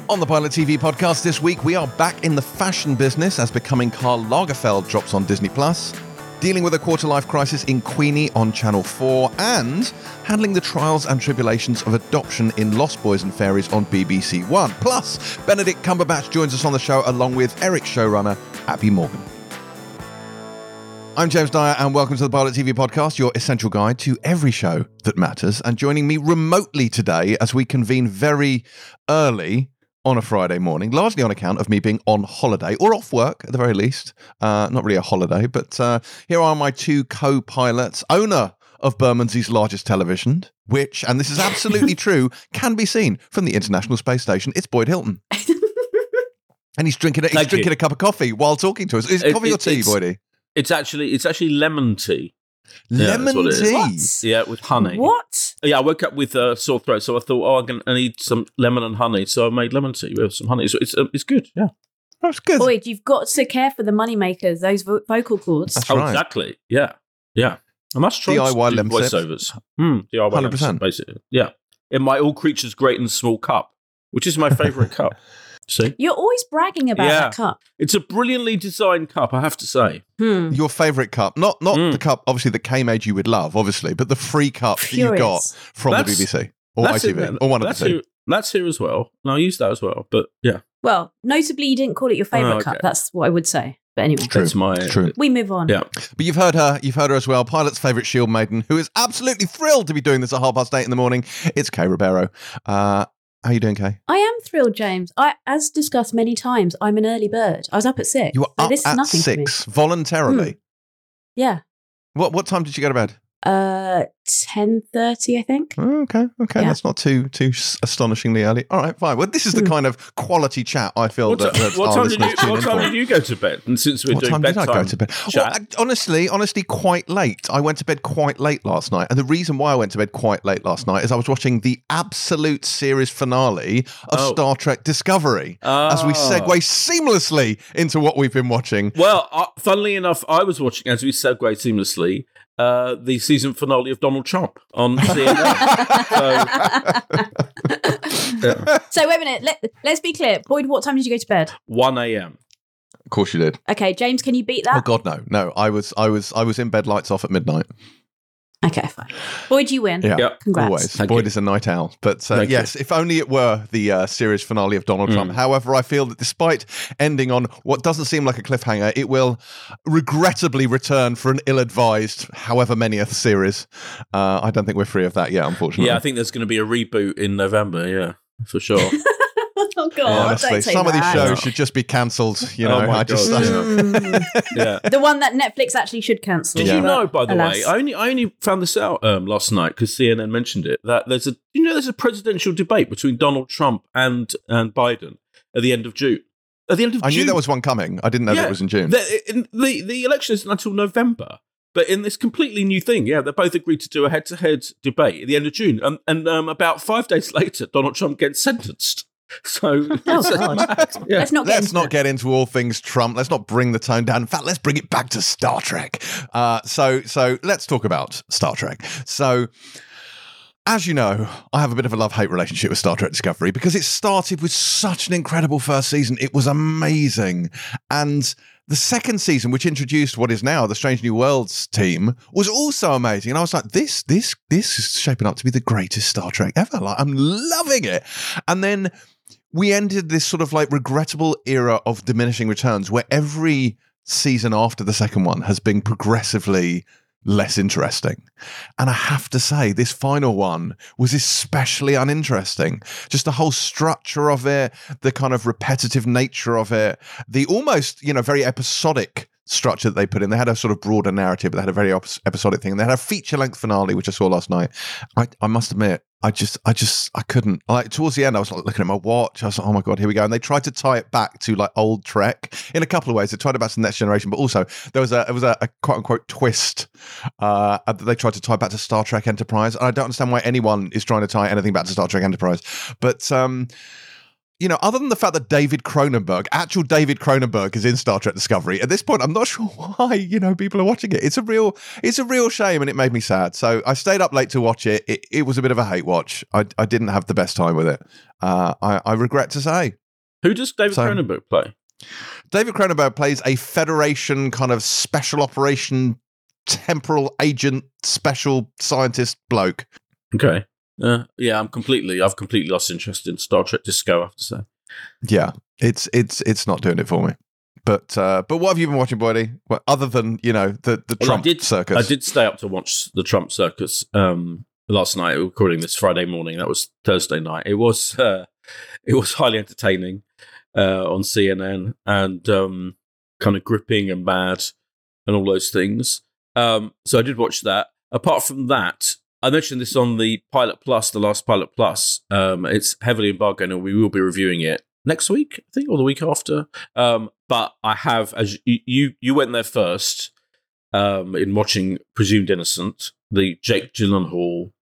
On the Pilot TV podcast this week, we are back in the fashion business as Becoming Karl Lagerfeld drops on Disney+, dealing with a quarter-life crisis in Queenie on Channel 4, and handling the trials and tribulations of adoption in Lost Boys and Fairies on BBC One. Plus, Benedict Cumberbatch joins us on the show along with Eric showrunner Abby Morgan. I'm James Dyer, and welcome to the Pilot TV podcast, your essential guide to every show that matters. And joining me remotely today as we convene very early on a Friday morning, largely on account of me being on holiday, or off work at the very least. Not really a holiday, but here are my two co-pilots, owner of Bermondsey's largest television, which, and this is absolutely true, can be seen from the International Space Station. It's Boyd Hilton. And he's drinking a cup of coffee while talking to us. Is it coffee or tea, Boydie? It's actually lemon tea. Lemon tea? What? Yeah, with honey. What? Yeah, I woke up with a sore throat, so I thought, I need some lemon and honey. So I made lemon tea with some honey. So it's good, yeah. That's good. Boyd, you've got to care for the moneymakers, those vocal cords. That's right. Exactly. Yeah. I must try DIY to do lemon voiceovers. DIY 100%. lemon sip, basically. Yeah. In my All Creatures Great and Small cup, which is my favourite cup. See? You're always bragging about that cup. It's a brilliantly designed cup, I have to say. Your favourite cup, not the cup, obviously, that came age you would love, obviously, but the free cup that you got from the BBC or ITV or one of the two. That's here as well. And I'll use that as well. But yeah. Well, notably, you didn't call it your favourite cup. That's what I would say. But anyway, True. We move on. Yeah. But you've heard her as well, Pilot's favourite shield maiden, who is absolutely thrilled to be doing this at 8:30 in the morning. It's Kay Ribeiro. How are you doing, Kay? I am thrilled, James. As discussed many times, I'm an early bird. I was up at 6. You were up this is at nothing 6, voluntarily? Yeah. What time did you go to bed? 10:30, I think. Oh, okay. Yeah. That's not too astonishingly early. All right, fine. Well, this is the kind of quality chat I feel that what our time listeners tune in What time for. did you go to bed? And since we're What doing time did I bedtime go to bed? chat, Well, honestly, quite late. I went to bed quite late last night. And the reason why I went to bed quite late last night is I was watching the absolute series finale of Star Trek Discovery as we segue seamlessly into what we've been watching. well, funnily enough, I was watching, as we segue seamlessly, the season finale of Donald Trump on CNN. So wait a minute. Let's be clear. Boyd, what time did you go to bed? 1 a.m. Of course you did. Okay, James, can you beat that? Oh God, no. No, I was in bed, lights off at midnight. Okay, fine. Boyd, you win. Yeah, Congrats. always. Thank Boyd you. is a night owl. But yes, if only it were the series finale of Donald Trump. However, I feel that despite ending on what doesn't seem like a cliffhanger, it will regrettably return for an ill-advised, however many series. I don't think we're free of that yet, unfortunately. Yeah, I think there's going to be a reboot in November, yeah, for sure. Oh God! Honestly, don't say some of these that. shows should just be cancelled. You know, my God, yeah. The one that Netflix actually should cancel. Did you know, by the alas. way, I only found this out last night because CNN mentioned it, that there's a presidential debate between Donald Trump and Biden at the end of June. At the end of I June. knew there was one coming. I didn't know that it was in June. The election isn't until November. But in this completely new thing, they both agreed to do a head-to-head debate at the end of June. And about 5 days later, Donald Trump gets sentenced. So God. Let's not get into all things Trump. Let's not bring the tone down. In fact, let's bring it back to Star Trek. So let's talk about Star Trek. So, as you know, I have a bit of a love-hate relationship with Star Trek Discovery because it started with such an incredible first season. It was amazing. And the second season, which introduced what is now the Strange New Worlds team, was also amazing. And I was like, this is shaping up to be the greatest Star Trek ever. Like, I'm loving it. And then we ended this sort of like regrettable era of diminishing returns where every season after the second one has been progressively less interesting. And I have to say, this final one was especially uninteresting. Just the whole structure of it, the kind of repetitive nature of it, the almost, very episodic structure that they put in. They had a sort of broader narrative, but they had a very episodic thing. And they had a feature-length finale, which I saw last night. I must admit, I couldn't. Like, towards the end, I was like looking at my watch. I was like, oh my God, here we go. And they tried to tie it back to like old Trek in a couple of ways. They tried it back to the Next Generation, but also there was a quote unquote twist that they tried to tie back to Star Trek Enterprise. And I don't understand why anyone is trying to tie anything back to Star Trek Enterprise. But other than the fact that actual David Cronenberg is in Star Trek Discovery, at this point, I'm not sure why, people are watching it. It's a real shame, and it made me sad. So I stayed up late to watch it. It was a bit of a hate watch. I didn't have the best time with it. I regret to say. Who does David Cronenberg play? David Cronenberg plays a Federation kind of special operation temporal agent special scientist bloke. Okay. Yeah, I've completely lost interest in Star Trek Disco, I have to say. Yeah, it's not doing it for me. But what have you been watching, Boydie? Well, other than, the Trump circus? I did stay up to watch the Trump circus last night. We're recording this Friday morning. That was Thursday night. It was highly entertaining on CNN and kind of gripping and mad and all those things. So I did watch that. Apart from that, I mentioned this on the Pilot Plus, the last Pilot Plus. It's heavily embargoed, and we will be reviewing it next week, I think, or the week after. But I have, as you went there first in watching Presumed Innocent, the Jake Gyllenhaal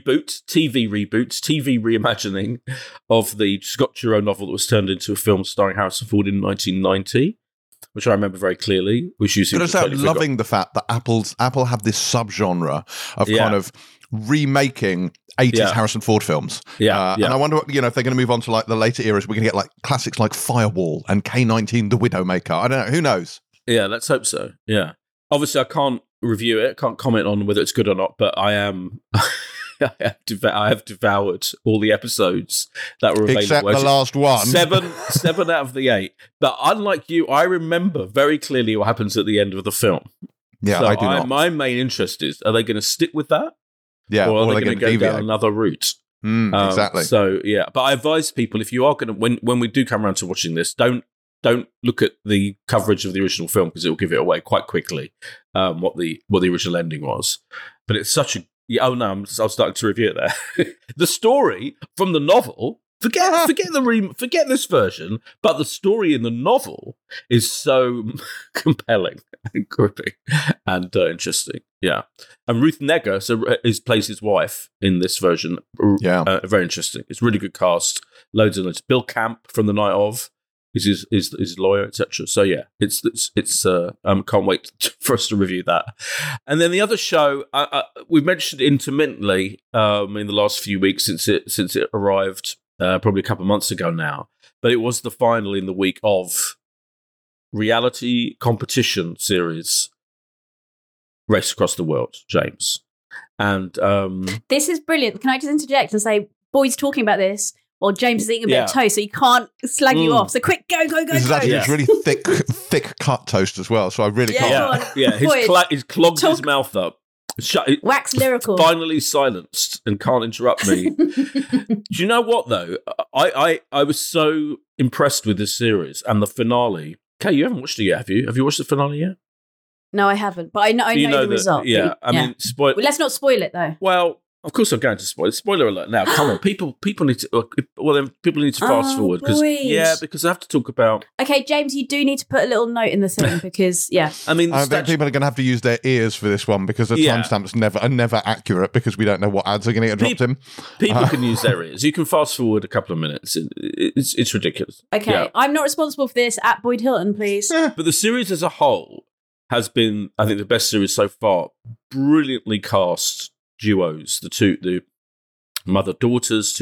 TV reimagining of the Scott Turow novel that was turned into a film starring Harrison Ford in 1990. Which I remember very clearly. Which you seem to totally loving the fact that Apple have this subgenre of kind of remaking 80s Harrison Ford films. And I wonder, if they're going to move on to like the later eras, we're going to get like classics like Firewall and K-19, The Widowmaker. I don't know. Who knows? Yeah, let's hope so. Yeah. Obviously, I can't review it. Can't comment on whether it's good or not. But I am. I have devoured all the episodes that were available. Except the last one. Seven out of the 8. But unlike you, I remember very clearly what happens at the end of the film. Yeah, so I do not. My main interest is, are they going to stick with that? Yeah, or are they going to go down another route? Exactly. So, yeah. But I advise people, if you are going to, when we do come around to watching this, don't look at the coverage of the original film because it will give it away quite quickly what the original ending was. But it's such a I'm starting to review it there. The story from the novel, forget this version, but the story in the novel is so compelling and gripping and interesting. Yeah, and Ruth Negga plays his wife in this version. Yeah, very interesting. It's really good cast. Loads of it. Bill Camp from The Night Of. Is his lawyer, etc. So yeah, it's can't wait for us to review that. And then the other show we mentioned intermittently in the last few weeks since it arrived probably a couple of months ago now, but it was the final in the week of reality competition series Race Across the World, James. And this is brilliant. Can I just interject and say, boys talking about this? Or James is eating a bit of toast, so he can't slag you off. So quick, go. This is actually it's really thick cut toast as well, so I really can't. Yeah, he's clogged his mouth up. Wax lyrical. Finally silenced and can't interrupt me. Do you know what, though? I was so impressed with this series and the finale. Kay, you haven't watched it yet, have you? Have you watched the finale yet? No, I haven't, but I know the result. Yeah, I mean, well, let's not spoil it, though. Well, of course, I'm going to spoil it. Spoiler alert! Now, come on, people need to. Well, then people need to fast forward because I have to talk about. Okay, James, you do need to put a little note in the thing because I mean, I think people are going to have to use their ears for this one because the timestamps are never accurate because we don't know what ads are going to get dropped in. People can use their ears. You can fast forward a couple of minutes. It's ridiculous. Okay, I'm not responsible for this. At Boyd Hilton, please. But the series as a whole has been, I think, the best series so far. Brilliantly cast duos, two mother-daughters,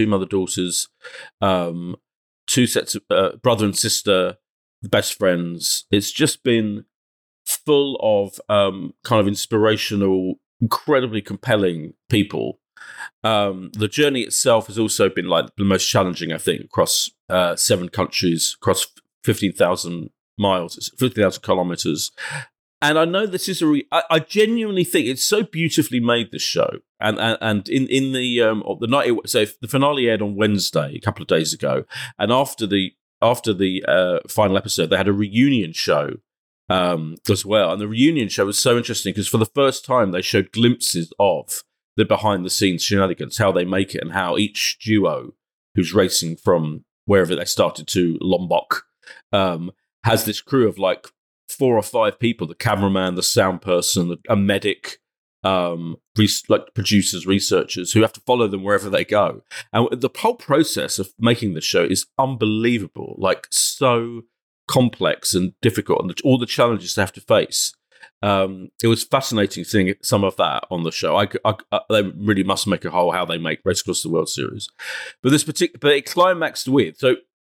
two sets of brother and sister, best friends. It's just been full of kind of inspirational, incredibly compelling people. The journey itself has also been like the most challenging, I think, across 7 countries, across 15,000 miles, 50,000 kilometers. And I know this is I genuinely think it's so beautifully made, this show. And in the night, so the finale aired on Wednesday, a couple of days ago, and after the final episode, they had a reunion show as well. And the reunion show was so interesting because for the first time they showed glimpses of the behind the scenes shenanigans, how they make it, and how each duo who's racing from wherever they started to Lombok has this crew of like 4 or 5 people: the cameraman, the sound person, a medic, like producers, researchers who have to follow them wherever they go. And the whole process of making the show is unbelievable, like so complex and difficult, and all the challenges they have to face. It was fascinating seeing some of that on the show. They really must make a whole how they make Race Across the World series. But it climaxed with, so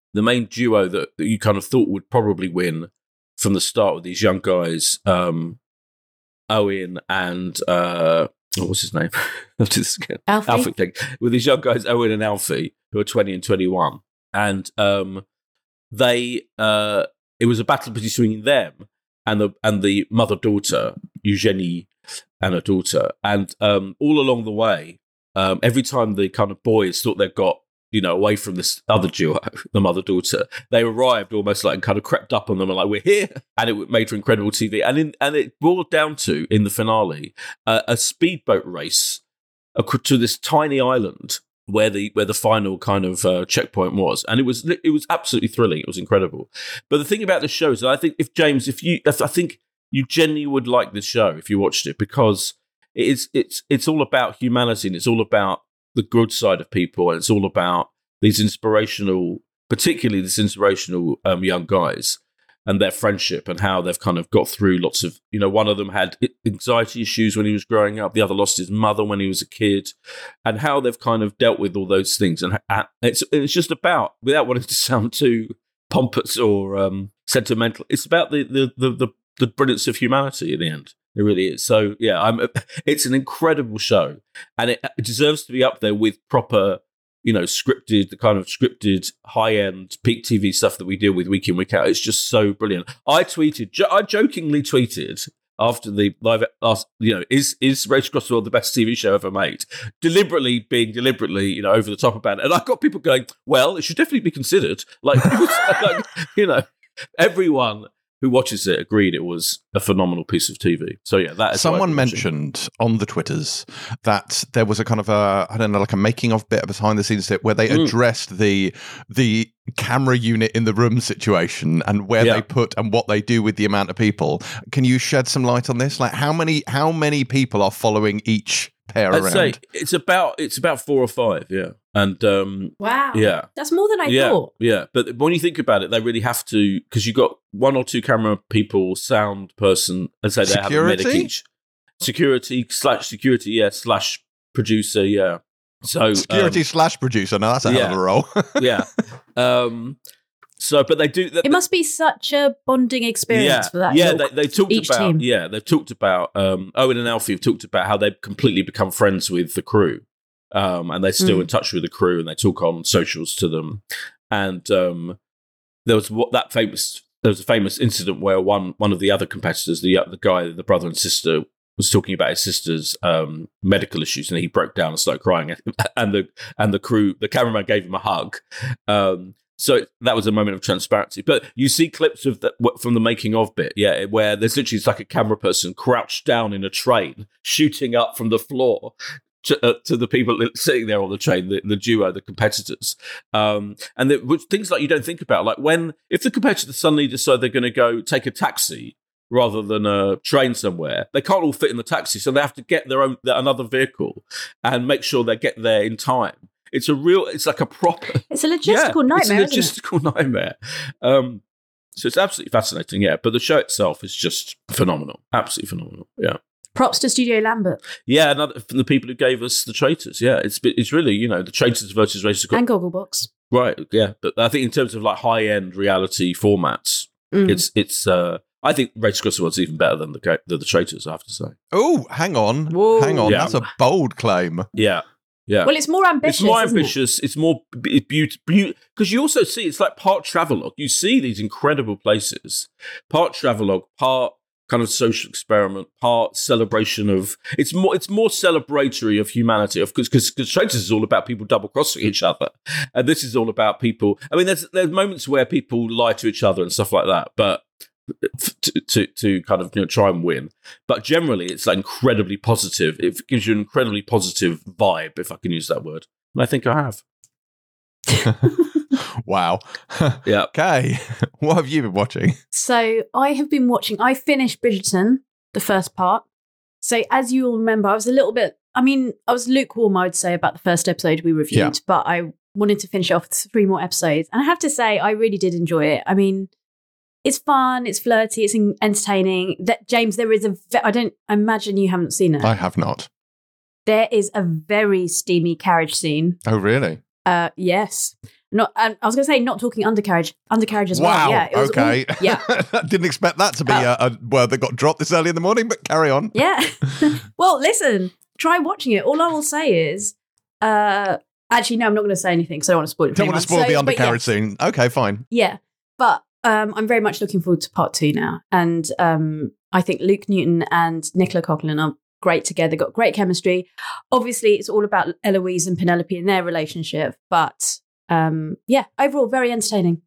the main duo that you kind of thought would probably win from the start with these young guys, Owen and what's his name? Alfie thing. With these young guys, Owen and Alfie, who are 20 and 21, and they it was a battle between them and the mother-daughter, Eugenie, and her daughter, and all along the way, every time the kind of boys thought they got away from this other duo, the mother-daughter, they arrived almost like and kind of crept up on them and like, we're here. And it made for incredible TV. And it boiled down to, in the finale, a speedboat race to this tiny island where the final kind of checkpoint was. And it was absolutely thrilling. It was incredible. But the thing about the show is that I think I think you genuinely would like this show if you watched it, because it's all about humanity, and it's all about the good side of people, and it's all about particularly these inspirational young guys and their friendship, and how they've kind of got through lots of, one of them had anxiety issues when he was growing up, the other lost his mother when he was a kid, and how they've kind of dealt with all those things. And it's just about, without wanting to sound too pompous or sentimental, it's about the brilliance of humanity in the end. It really is. So yeah, it's an incredible show, and it deserves to be up there with proper, scripted high-end peak TV stuff that we deal with week in, week out. It's just so brilliant. I jokingly tweeted after the live, is Rachel Crosswell the best TV show ever made? Deliberately over the top about it, and I got people going, well, it should definitely be considered. Everyone who watches it agreed it was a phenomenal piece of TV. So yeah, that is. Someone mentioned on the Twitters that there was a kind of a making of bit, a behind the scenes bit where they addressed the camera unit in the room situation and where they put and what they do with the amount of people. Can you shed some light on this? Like how many people are following each pair around? I'd say it's about 4 or 5, yeah. And wow, yeah, that's more than I thought. Yeah, but when you think about it, they really have to, because you've got 1 or 2 camera people, sound person, and so they have a medic each. Security slash producer, yeah. So security slash producer. Now that's a hell of a role. Yeah. So, but they do. It must be such a bonding experience for that. Yeah, they talked each about. team. Yeah, they've talked about. Owen and Alfie have talked about how they've completely become friends with the crew, and they're still in touch with the crew, and they talk on socials to them. And there was a famous incident where one of the other competitors, the guy, the brother and sister, was talking about his sister's medical issues, and he broke down and started crying. And the crew, the cameraman, gave him a hug. So that was a moment of transparency. But you see clips of that from the making of bit, yeah, where there's literally it's like a camera person crouched down in a train, shooting up from the floor to the people sitting there on the train, the duo, the competitors. And things like you don't think about, like if the competitors suddenly decide they're going to go take a taxi rather than a train somewhere, they can't all fit in the taxi, so they have to get another vehicle and make sure they get there in time. It's like a proper. It's a logistical nightmare. It's a logistical nightmare. So it's absolutely fascinating, yeah. But the show itself is just phenomenal, absolutely phenomenal, yeah. Props to Studio Lambert. Yeah, another from the people who gave us The Traitors. Yeah, it's really The Traitors versus Rachel and Gogglebox. Right, yeah. But I think in terms of like high end reality formats, it's. I think Rachel Crosswell's even better than the Traitors, I have to say. Oh, hang on. Whoa. Hang on. Yeah. That's a bold claim. Yeah. Yeah. Well, it's more ambitious. It's more ambitious. It's more beautiful. Because you also see, it's like part travelogue. You see these incredible places. Part travelogue, part kind of social experiment, part celebration of. It's more celebratory of humanity. Because Traitors is all about people double crossing each other, and this is all about people. I mean, there's moments where people lie to each other and stuff like that, but. To kind of try and win, but generally it's like incredibly positive. It gives you an incredibly positive vibe, if I can use that word, and I think I have. Wow. Yeah. Okay. What have you been watching? So I finished Bridgerton, the first part. So as you all remember, I was lukewarm, I would say, about the first episode we reviewed, but I wanted to finish off 3 more episodes, and I have to say I really did enjoy it. I mean, it's fun, it's flirty, it's entertaining. James, there is I imagine you haven't seen it. I have not. There is a very steamy carriage scene. Oh, really? Yes. Not, I was going to say not talking undercarriage as well. Wow. Yeah, it was Okay. yeah. Didn't expect that to be a word that got dropped this early in the morning, but carry on. Yeah. Well, listen, try watching it. All I will say is, actually, no, I'm not going to say anything because I don't want to spoil it. Don't want to spoil the undercarriage scene. Okay, fine. Yeah. But I'm very much looking forward to part 2 now. And I think Luke Newton and Nicola Coughlan are great together, got great chemistry. Obviously, it's all about Eloise and Penelope and their relationship. But overall, very entertaining.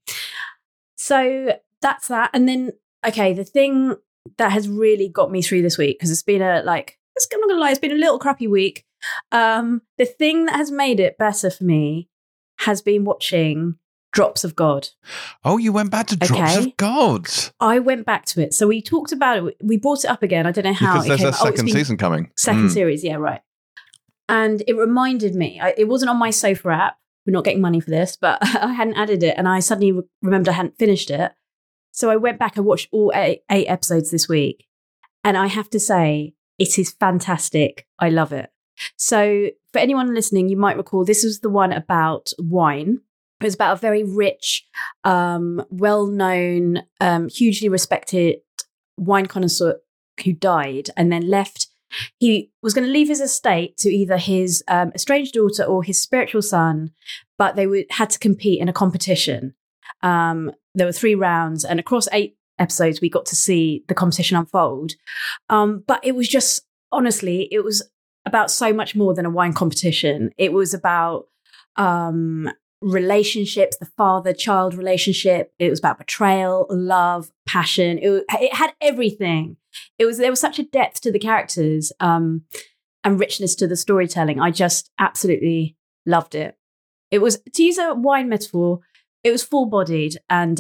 So that's that. And then, okay, the thing that has really got me through this week, because it's been I'm not going to lie, it's been a little crappy week. The thing that has made it better for me has been watching Drops of God. Oh, you went back to Drops of God. I went back to it. So we talked about it. We brought it up again. I don't know how. Because there's a second season coming. Second series, yeah, right. And it reminded me, it wasn't on my Sofa app. We're not getting money for this, but I hadn't added it. And I suddenly remembered I hadn't finished it. So I went back and watched all eight episodes this week. And I have to say, it is fantastic. I love it. So for anyone listening, you might recall this was the one about wine. It was about a very rich, well-known, hugely respected wine connoisseur who died and then left. He was going to leave his estate to either his estranged daughter or his spiritual son, but they had to compete in a competition. There were 3 rounds, and across 8 episodes, we got to see the competition unfold. But it was just, honestly, it was about so much more than a wine competition. It was about relationships, the father-child relationship. It was about betrayal, love, passion. It had everything. There was such a depth to the characters and richness to the storytelling. I just absolutely loved it. It was, to use a wine metaphor, it was full-bodied, and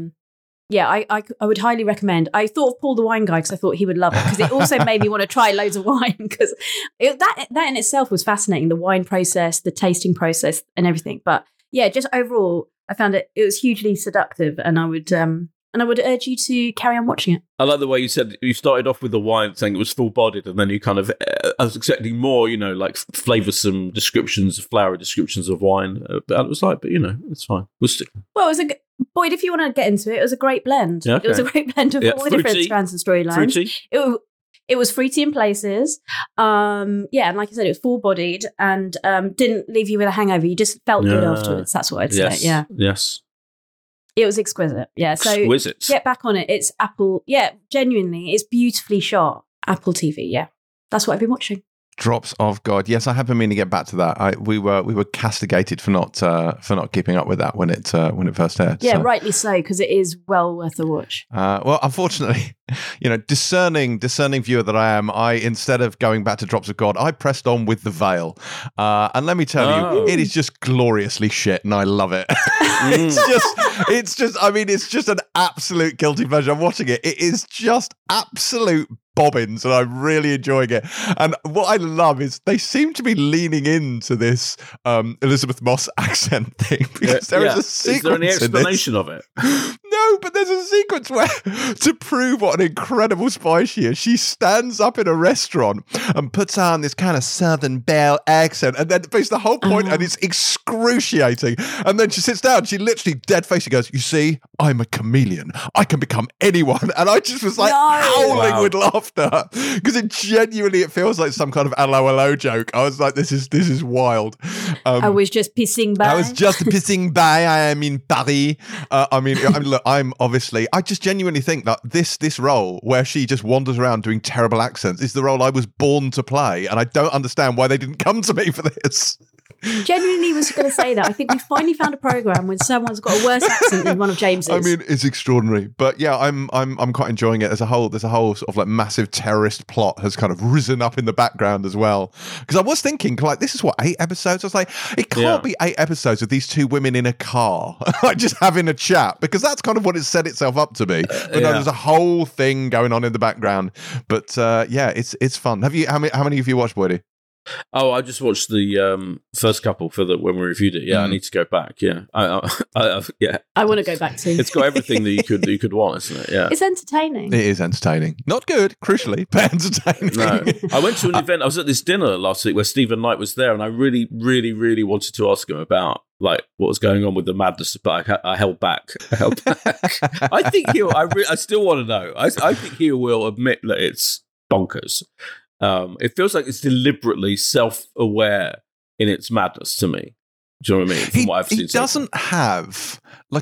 I would highly recommend. I thought of Paul the Wine Guy because I thought he would love it, because it also made me want to try loads of wine, because that in itself was fascinating, the wine process, the tasting process and everything. But yeah, just overall, I found it was hugely seductive, and I would urge you to carry on watching it. I like the way you said you started off with the wine saying it was full-bodied, and then you kind of, I was expecting more, like flavoursome descriptions, flowery descriptions of wine. But it was like, it's fine. Well, it was Boyd, if you want to get into it, it was a great blend. Yeah, okay. It was a great blend of all the different strands and storylines. Fruity. It was fruity in places. And like I said, it was full-bodied and didn't leave you with a hangover. You just felt good afterwards. That's what I'd say. Yeah. Yes. It was exquisite. Yeah. So exquisite. Get back on it. It's Apple. Yeah, genuinely. It's beautifully shot. Apple TV. Yeah. That's what I've been watching. Drops of God. Yes, I have been meaning to get back to that. We were castigated for not keeping up with that when it first aired. Yeah, so. Rightly so, because it is well worth a watch. Well, unfortunately, discerning viewer that I am, instead of going back to Drops of God, I pressed on with The Veil, and let me tell you, it is just gloriously shit, and I love it. It's just an absolute guilty pleasure. I'm watching it. It is just absolute bobbins, and I'm really enjoying it. And what I love is they seem to be leaning into this Elizabeth Moss accent thing, because there is a sequence. Is there any explanation of it? No, but there's a sequence where, to prove what an incredible spy she is, she stands up in a restaurant and puts on this kind of Southern Belle accent, and then it's the whole point, and it's excruciating. And then she sits down, she literally dead-faced goes, "You see, I'm a chameleon. I can become anyone." And I just was like howling with laughter, because it feels like some kind of hello joke. I was like, this is wild. I was just pissing by. I am in Paris. I just genuinely think that this role where she just wanders around doing terrible accents is the role I was born to play, and I don't understand why they didn't come to me for this. Genuinely was going to say that. I think we finally found a program when someone's got a worse accent than one of James's. I mean, it's extraordinary. But yeah, I'm quite enjoying it. There's a whole sort of like massive terrorist plot has kind of risen up in the background as well. Because I was thinking, like, this is what, 8 episodes? I was like, it can't be 8 episodes of these 2 women in a car, like just having a chat, because that's kind of what it set itself up to be. But no, there's a whole thing going on in the background. But it's fun. How many of you watched, Boydie? Oh, I just watched the first couple when we reviewed it. Yeah, I need to go back. Yeah, yeah. I want to go back to. It's got everything that you could want, isn't it? Yeah, it's entertaining. It is entertaining. Not good, crucially, but entertaining. No, I went to an event. I was at this dinner last week where Stephen Knight was there, and I really, really, really wanted to ask him about like what was going on with the madness, but I held back. I think I still want to know. I think he will admit that it's bonkers. It feels like it's deliberately self-aware in its madness to me. Do you know what I mean? From what I've seen, he doesn't have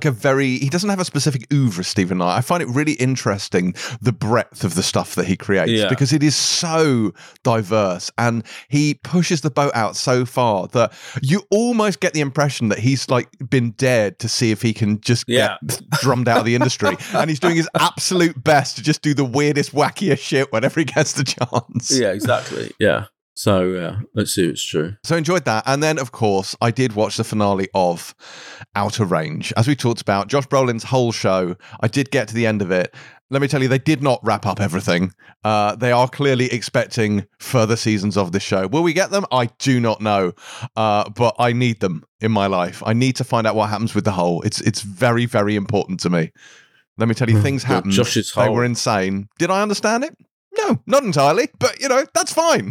a specific oeuvre, Stephen Knight. I find it really interesting the breadth of the stuff that he creates because it is so diverse, and he pushes the boat out so far that you almost get the impression that he's like been dared to see if he can just get drummed out of the industry, and he's doing his absolute best to just do the weirdest, wackiest shit whenever he gets the chance. Yeah, exactly. Yeah. So let's see if it's true. So enjoyed that. And then, of course, I did watch the finale of Outer Range. As we talked about, Josh Brolin's whole show, I did get to the end of it. Let me tell you, they did not wrap up everything. They are clearly expecting further seasons of this show. Will we get them? I do not know. But I need them in my life. I need to find out what happens with the whole. It's very, very important to me. Let me tell you, things happened. Josh's they were insane. Did I understand it? No, not entirely, but that's fine.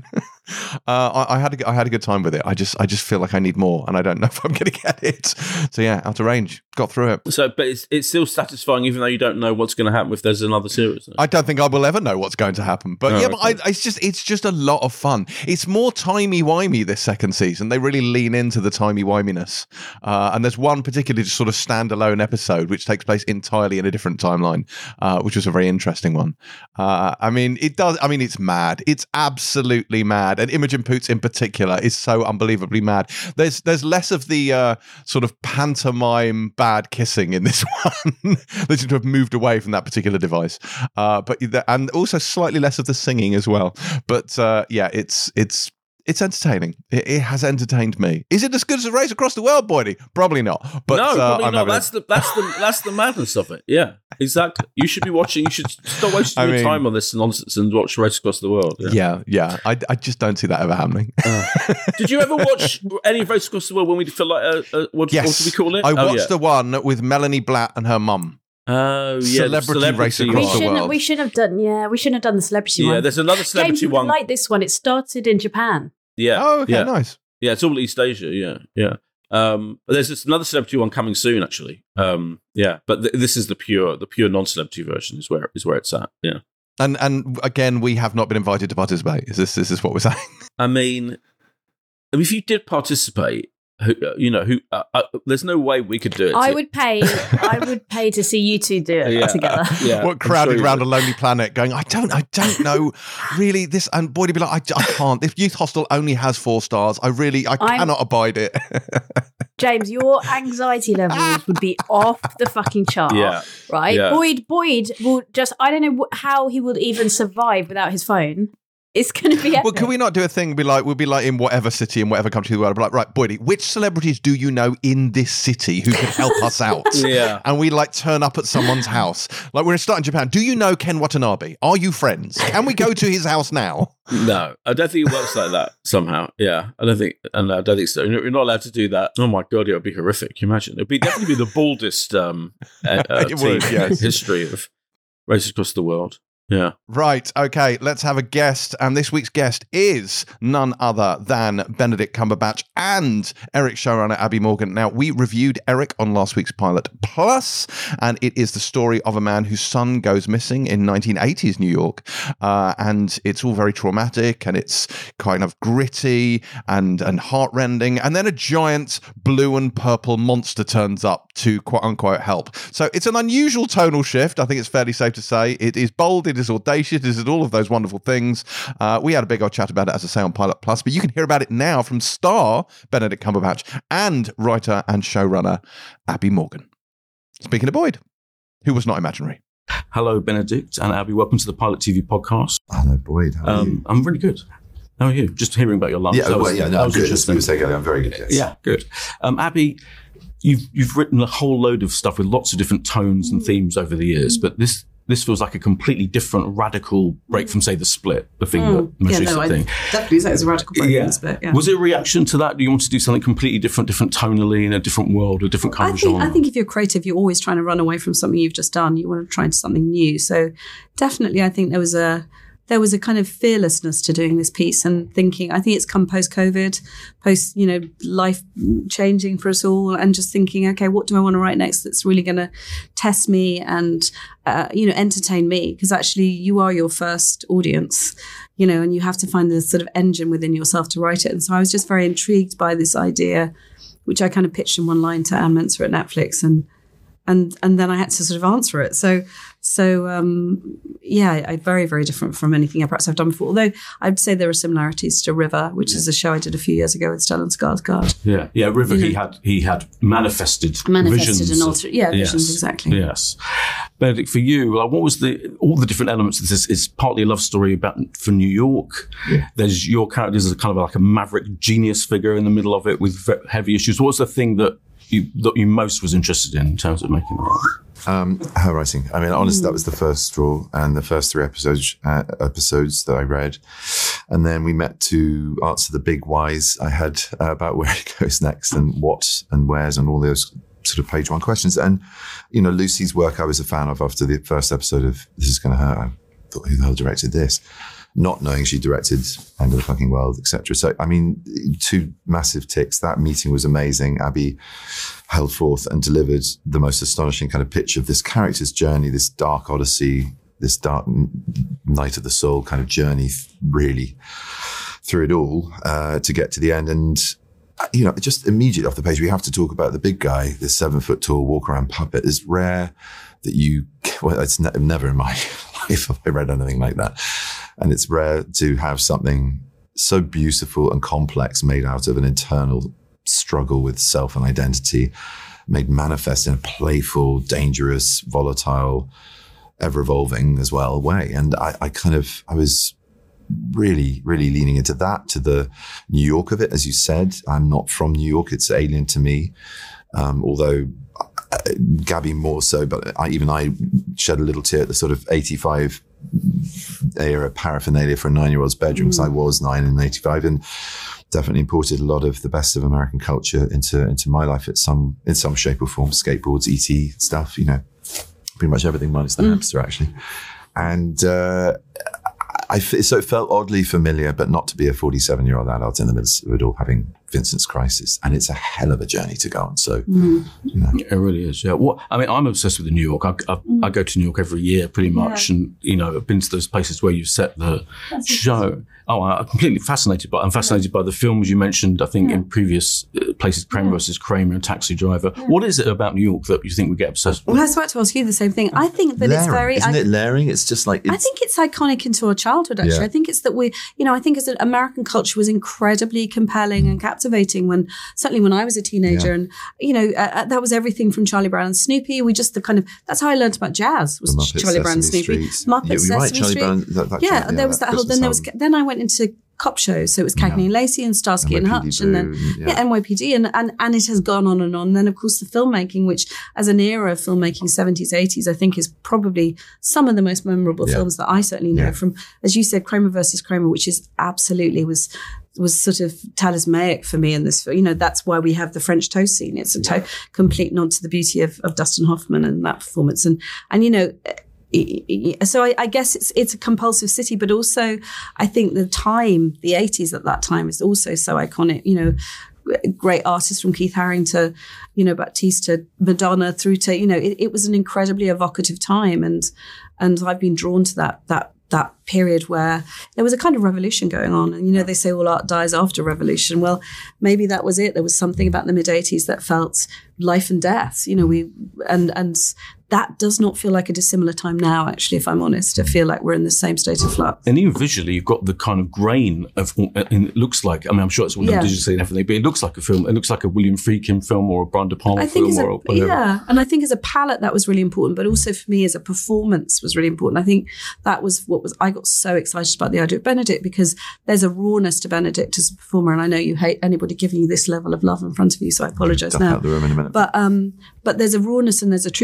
I had a good time with it. I just feel like I need more, and I don't know if I'm going to get it. So yeah, Outer Range, got through it. So, but it's still satisfying, even though you don't know what's going to happen if there's another series. I don't think I will ever know what's going to happen, but it's just a lot of fun. It's more timey-wimey this second season. They really lean into the timey-wiminess, and there's one particularly just sort of standalone episode which takes place entirely in a different timeline, which was a very interesting one. It's mad. It's absolutely mad. And Imogen Poots in particular is so unbelievably mad. There's less of the sort of pantomime bad kissing in this one. They seem to have moved away from that particular device. And also slightly less of the singing as well. But it's entertaining. It has entertained me. Is it as good as a Race Across the World, Boydie? Probably not. But no, probably not. That's the madness of it. Yeah, exactly. You should be watching. You should stop wasting your time on this nonsense and watch Race Across the World. Yeah. I just don't see that ever happening. Did you ever watch any of Race Across the World when we felt like what do we call it? I watched the one with Melanie Blatt and her mum. Oh yeah, celebrity Race Across the World. We shouldn't have done the celebrity one. Yeah, there's another celebrity James, one. Like this one, it started in Japan. Yeah. Oh, okay, nice. Yeah, it's all East Asia. Yeah. There's another celebrity one coming soon, actually. But this is the pure non-celebrity version is where it's at. Yeah. And again, we have not been invited to participate. Is this what we're saying? I mean, if you did participate, there's no way we could do it. I would pay to see you two do it together. Yeah, what crowded around a lonely planet going, I don't know really this, and Boydie be like, I can't. If Youth Hostel only has 4 stars, I cannot abide it. James, your anxiety levels would be off the fucking chart. Yeah. Right? Yeah. Boyd will just, I don't know how he will even survive without his phone. It's going to be epic. Well, can we not do a thing? We'll be like in whatever city, in whatever country of the world. I'll be like, right, Boydie, which celebrities do you know in this city who can help us out? Yeah. And we turn up at someone's house. Like we're starting Japan. Do you know Ken Watanabe? Are you friends? Can we go to his house now? No, I don't think it works like that somehow. Yeah, I don't think so. You're not allowed to do that. Oh my God, it would be horrific. Can you imagine? It would definitely be the baldest team history of Race Across the World. Yeah. Right. Okay. Let's have a guest. And this week's guest is none other than Benedict Cumberbatch and Eric showrunner Abby Morgan. Now, we reviewed Eric on last week's Pilot Plus, and it is the story of a man whose son goes missing in 1980s New York. And it's all very traumatic, and it's kind of gritty and heartrending. And then a giant blue and purple monster turns up to quote unquote help. So it's an unusual tonal shift. I think it's fairly safe to say. It is bold. It is audacious. It is all of those wonderful things. We had a big old chat about it, as I say, on Pilot Plus, but you can hear about it now from star Benedict Cumberbatch and writer and showrunner Abby Morgan. Speaking of Boyd, who was not imaginary. Hello, Benedict and Abby. Welcome to the Pilot TV podcast. Hello, Boyd. How are you? I'm really good. How are you? Just hearing about your lungs. I'm good. I'm very good. Yes. Yeah, good. Abby, you've written a whole load of stuff with lots of different tones and themes over the years, but this this feels like a completely different, radical break from, say, The Split, the thing that most recent thing. Definitely say it's a radical break from The Split. Yeah. Was it a reaction to that? Do you want to do something completely different tonally in a different world, a different kind of genre? I think if you're creative, you're always trying to run away from something you've just done. You want to try something new. So definitely, I think there was a kind of fearlessness to doing this piece and thinking, I think it's come post-COVID, life changing for us all, and just thinking, okay, what do I want to write next that's really going to test me and, entertain me? Because actually you are your first audience, and you have to find the sort of engine within yourself to write it. And so I was just very intrigued by this idea, which I kind of pitched in one line to Anne Menser at Netflix, and then I had to sort of answer it. So very, very different from anything perhaps I've done before. Although I'd say there are similarities to River, which is a show I did a few years ago with Stellan Skarsgård. Yeah. River, he had manifested visions and altered, visions, exactly. Yes. Benedict, for you, what was all the different elements of this? Is partly a love story for New York. Yeah. There's your character as a kind of like a maverick genius figure in the middle of it with heavy issues. What was the thing that you most was interested in terms of making the role? Her writing. I mean, honestly, that was the first straw, and the first 3 episodes that I read. And then we met to answer the big whys I had about where it goes next and what and where's and all those sort of page 1 questions. And, Lucy's work I was a fan of after the first episode of This Is Gonna Hurt. I thought, who the hell directed this? Not knowing she directed End of the Fucking World, etc. So, I mean, 2 massive ticks. That meeting was amazing. Abby held forth and delivered the most astonishing kind of pitch of this character's journey, this dark odyssey, this dark night of the soul kind of journey, really through it all to get to the end. And, just immediately off the page, we have to talk about the big guy, this 7-foot-tall walk-around puppet. It's rare that it's never in my life have I read anything like that. And it's rare to have something so beautiful and complex made out of an internal struggle with self and identity, made manifest in a playful, dangerous, volatile, ever-evolving as well way. And I was really, really leaning into that, to the New York of it. As you said, I'm not from New York. It's alien to me. Although Gabby more so, but I shed a little tear at the sort of 85 era paraphernalia for a 9-year-old's bedroom, because I was 9 in 85, and definitely imported a lot of the best of American culture into my life in some shape or form. Skateboards, ET stuff, pretty much everything minus the hamster actually. And so it felt oddly familiar, but not to be a 47-year-old adult in the midst of it all, having Vincent's crisis. And it's a hell of a journey to go on. So, It really is, yeah. I'm obsessed with New York. I go to New York every year pretty much. Yeah. And, I've been to those places where you've set the show. Oh, I'm completely fascinated by the films you mentioned, I think, in previous places, Kramer versus Kramer and Taxi Driver. Yeah. What is it about New York that you think we get obsessed with? Well, I was about to ask you the same thing. I think that it's very... Isn't it layering? It's just like... I think it's iconic into our childhood, actually. Yeah. I think it's that I think as an American culture was incredibly compelling and captivating certainly when I was a teenager. Yeah. And, that was everything from Charlie Brown and Snoopy. That's how I learned about jazz, was Charlie Brown and Snoopy. Muppets, Sesame Street. Brown, there was that whole... Then I went into cop shows, so it was Cagney and Lacey and Starsky and Hutch, and then NYPD, and it has gone on and on. And then of course the filmmaking, which as an era of filmmaking, 70s, 80s, I think is probably some of the most memorable films that I certainly know, from, as you said, Kramer versus Kramer, which is absolutely was sort of talismanic for me in this. That's why we have the French toast scene. It's a complete nod to the beauty of Dustin Hoffman and that performance, and so I guess it's a compulsive city, but also I think the 80s at that time is also so iconic. Great artists from Keith Haring to, Batista, Madonna, through to, it was an incredibly evocative time, and I've been drawn to that period where there was a kind of revolution going on. And, they say all art dies after revolution. Well, maybe that was it. There was something about the mid-80s that felt life and death, and that does not feel like a dissimilar time now, actually, if I'm honest. I feel like we're in the same state of flux. And even visually, you've got the kind of grain of, and it looks like, I'm sure it's all done digitally and everything, but it looks like a film. It looks like a William Friedkin film or a Brian De Palma film or whatever. Yeah, and I think as a palette that was really important, but also for me as a performance was really important. I think that was I got so excited about the idea of Benedict, because there's a rawness to Benedict as a performer, and I know you hate anybody giving you this level of love in front of you, so I apologise now. Out the room in a minute. But there's a rawness and there's a truth to Benedict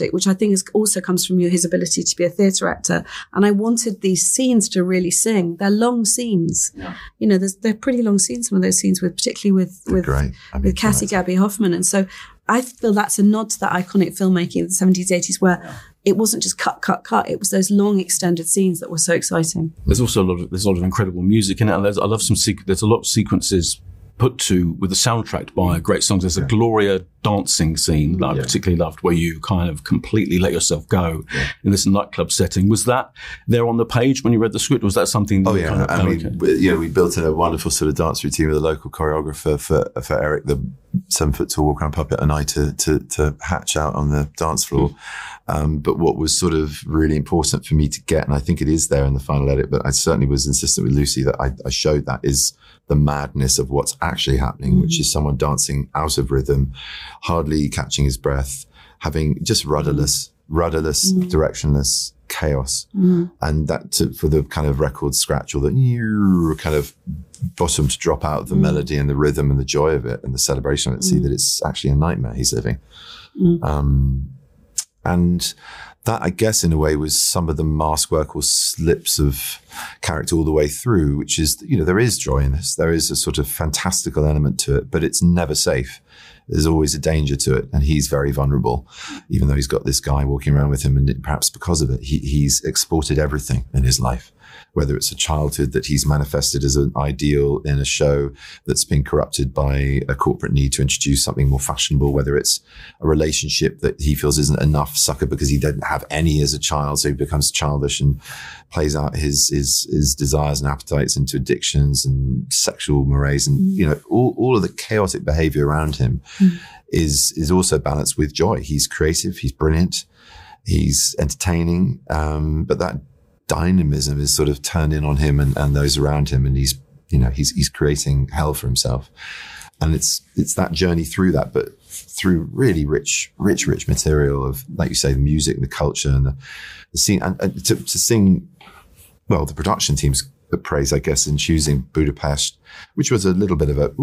Benedict, which I think also comes from his ability to be a theatre actor. And I wanted these scenes to really sing. They're long scenes. Yeah. You know, they're pretty long scenes, some of those scenes, particularly with Cassie Gabby Hoffman. And so I feel that's a nod to that iconic filmmaking of the 70s, 80s, where it wasn't just cut. It was those long extended scenes that were so exciting. There's also a lot of incredible music in it. And there's a lot of sequences put to with the soundtrack by great songs. There's a Gloria dancing scene that I particularly loved, where you kind of completely let yourself go in this nightclub setting. Was that there on the page when you read the script? Was that something? We built in a wonderful sort of dance routine with a local choreographer for Eric, the 7 foot tall walk around puppet, and I to hatch out on the dance floor. But what was sort of really important for me to get, and I think it is there in the final edit, but I certainly was insistent with Lucy that I showed that, is the madness of what's actually happening, which is someone dancing out of rhythm, hardly catching his breath, having just rudderless, directionless chaos. And that for the kind of record scratch or the kind of bottom to drop out of the melody and the rhythm and the joy of it and the celebration of it, see that it's actually a nightmare he's living. And that, I guess, in a way, was some of the mask work or slips of character all the way through, which is, there is joy in this. There is a sort of fantastical element to it, but it's never safe. There's always a danger to it. And he's very vulnerable, even though he's got this guy walking around with him. And perhaps because of it, he's exported everything in his life, whether it's a childhood that he's manifested as an ideal in a show that's been corrupted by a corporate need to introduce something more fashionable, whether it's a relationship that he feels isn't enough sucker because he didn't have any as a child. So he becomes childish and plays out his desires and appetites into addictions and sexual mores. And, all of the chaotic behavior around him is also balanced with joy. He's creative. He's brilliant. He's entertaining. But that dynamism is sort of turned in on him and those around him, and he's creating hell for himself. And it's that journey through that, but through really rich material of, like you say, the music, the culture, and the scene, and to sing. Well, the production team's praise, I guess, in choosing Budapest, which was a little bit of a,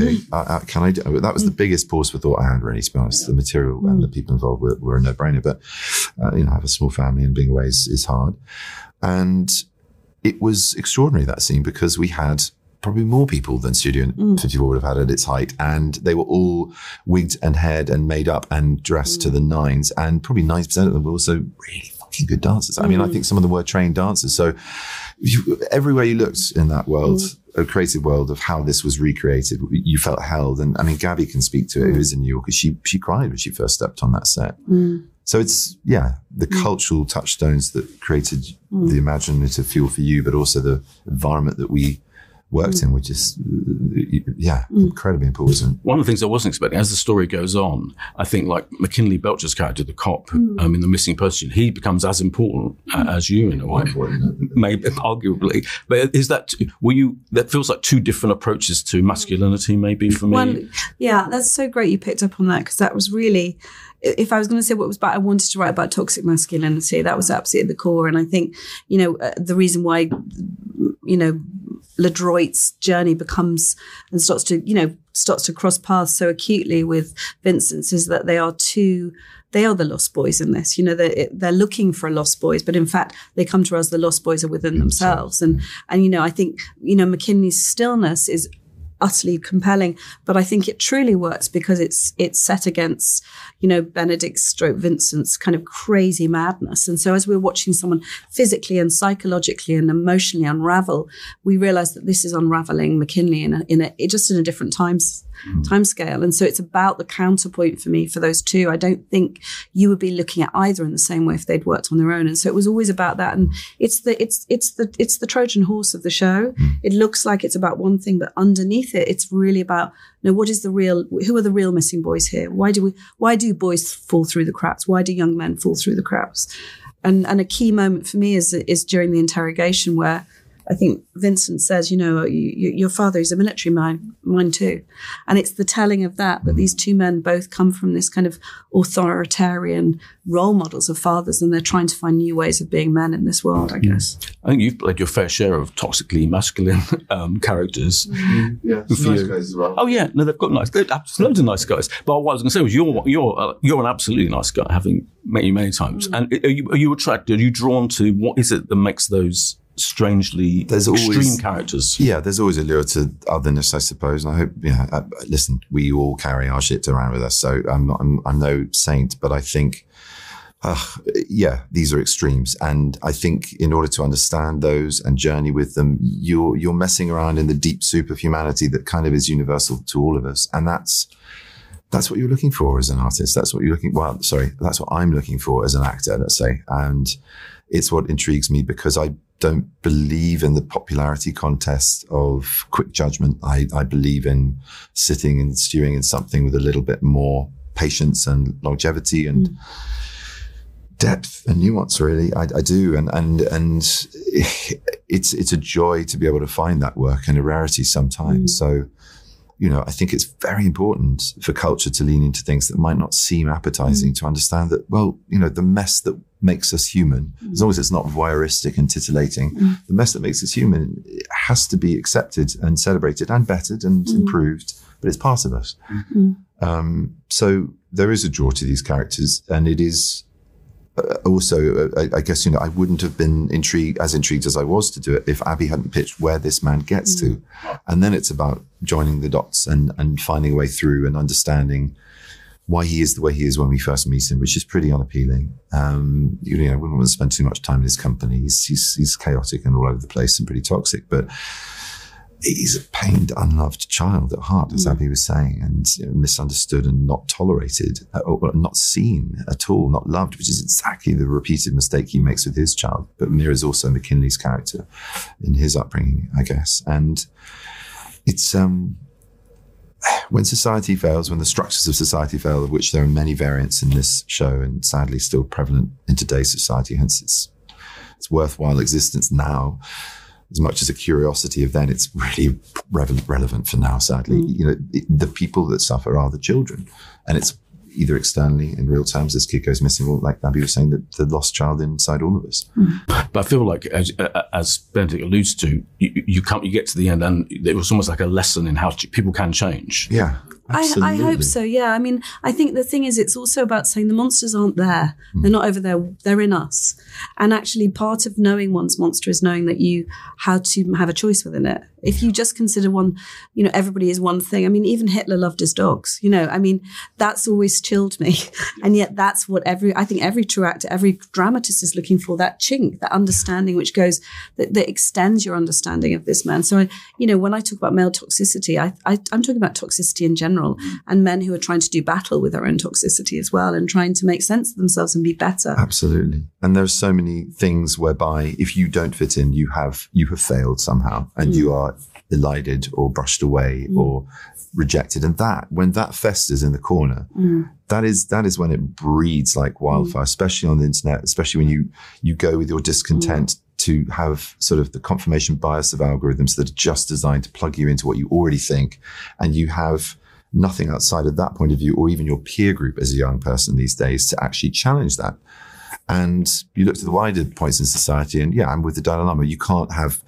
can I do? That was the biggest pause for thought I had, really, to be honest. The material and the people involved were a no-brainer, but I have a small family and being away is hard. And it was extraordinary, that scene, because we had probably more people than Studio 54 would have had at its height. And they were all wigged and haired and made up and dressed to the nines. And probably 90% of them were also really fucking good dancers. I mean, I think some of them were trained dancers. So everywhere you looked in that world, a creative world of how this was recreated, you felt held. And I mean, Gabby can speak to it, who is in New York, because she cried when she first stepped on that set. So it's, the cultural touchstones that created the imaginative fuel for you, but also the environment that we worked in, which is, incredibly important. One of the things I wasn't expecting, as the story goes on, I think like McKinley Belcher's character, the cop in The Missing Person, he becomes as important as you in a way, maybe arguably. But is that, that feels like two different approaches to masculinity, maybe for me? That's so great you picked up on that, because that was really, if I was going to say what was bad, I wanted to write about toxic masculinity. That was absolutely at the core. And I think, the reason why, LeDroit's journey becomes and starts to cross paths so acutely with Vincent's is that they are the lost boys in this. They're looking for lost boys, but in fact, they come to us, the lost boys are within themselves. And I think, McKinley's stillness is utterly compelling, but I think it truly works because it's set against, Benedict's stroke Vincent's kind of crazy madness. And so as we're watching someone physically and psychologically and emotionally unravel, we realize that this is unraveling McKinley in a different time scale. And so it's about the counterpoint for me for those two. I don't think you would be looking at either in the same way if they'd worked on their own. And so it was always about that. And it's the Trojan horse of the show. It looks like it's about one thing, but underneath it, it's really about, who are the real missing boys here? Why do boys fall through the cracks? Why do young men fall through the cracks? And a key moment for me is during the interrogation where I think Vincent says, your father is a military man, mine too. And it's the telling of that these two men both come from this kind of authoritarian role models of fathers, and they're trying to find new ways of being men in this world, I guess. I think you've played your fair share of toxically masculine characters. Yeah, nice guys as well. Oh yeah, no, they've got loads of nice guys. But what I was going to say was you're an absolutely nice guy, having met you many times. And are you attracted? Are you drawn to what is it that makes those strangely extreme characters? Yeah, there's always a lure to otherness, I suppose. And I hope, listen, we all carry our shit around with us, so I'm no saint, but I think, these are extremes. And I think in order to understand those and journey with them, you're messing around in the deep soup of humanity that kind of is universal to all of us. And that's what you're looking for as an artist. That's what I'm looking for as an actor, let's say. And it's what intrigues me, because I don't believe in the popularity contest of quick judgment. I believe in sitting and stewing in something with a little bit more patience and longevity and depth and nuance, really. I do. And it's a joy to be able to find that work, and a rarity sometimes. So, I think it's very important for culture to lean into things that might not seem appetizing, to understand that, the mess that makes us human, as long as it's not voyeuristic and tittillating, the mess that makes us human has to be accepted and celebrated and bettered and improved, but it's part of us. So there is a draw to these characters, and it is also, I guess, I wouldn't have been as intrigued as I was to do it if Abby hadn't pitched where this man gets to. And then it's about joining the dots and finding a way through and understanding why he is the way he is when we first meet him, which is pretty unappealing. I wouldn't want to spend too much time in his company. He's chaotic and all over the place and pretty toxic, but he's a pained, unloved child at heart, as Abby was saying, and misunderstood and not tolerated, or not seen at all, not loved, which is exactly the repeated mistake he makes with his child. But mirrors also McKinley's character in his upbringing, I guess. And it's when society fails, when the structures of society fail, of which there are many variants in this show and sadly still prevalent in today's society, hence its worthwhile existence now. As much as a curiosity of then, it's really relevant for now, sadly. The people that suffer are the children. And it's either externally, in real terms, this kid goes missing, or like Abby was saying, the lost child inside all of us. But I feel like, as Benedict alludes to, you get to the end, and it was almost like a lesson in how people can change. Yeah. I hope so, yeah. I mean, I think the thing is, it's also about saying the monsters aren't there. They're not over there. They're in us. And actually, part of knowing one's monster is knowing that how to have a choice within it. If you just consider one, everybody is one thing. I mean, even Hitler loved his dogs, that's always chilled me. And yet that's what I think every true actor, every dramatist is looking for, that chink, that understanding which goes, that extends your understanding of this man. So, when I talk about male toxicity, I'm talking about toxicity in general, and men who are trying to do battle with their own toxicity as well, and trying to make sense of themselves and be better. Absolutely. And there's so many things whereby if you don't fit in, you have failed somehow, and you are elided or brushed away or rejected. And when that festers in the corner, that is when it breeds like wildfire, especially on the internet, especially when you go with your discontent to have sort of the confirmation bias of algorithms that are just designed to plug you into what you already think, and you have nothing outside of that point of view, or even your peer group as a young person these days, to actually challenge that. And you look to the wider points in society, and I'm with the Dalai Lama. We don't have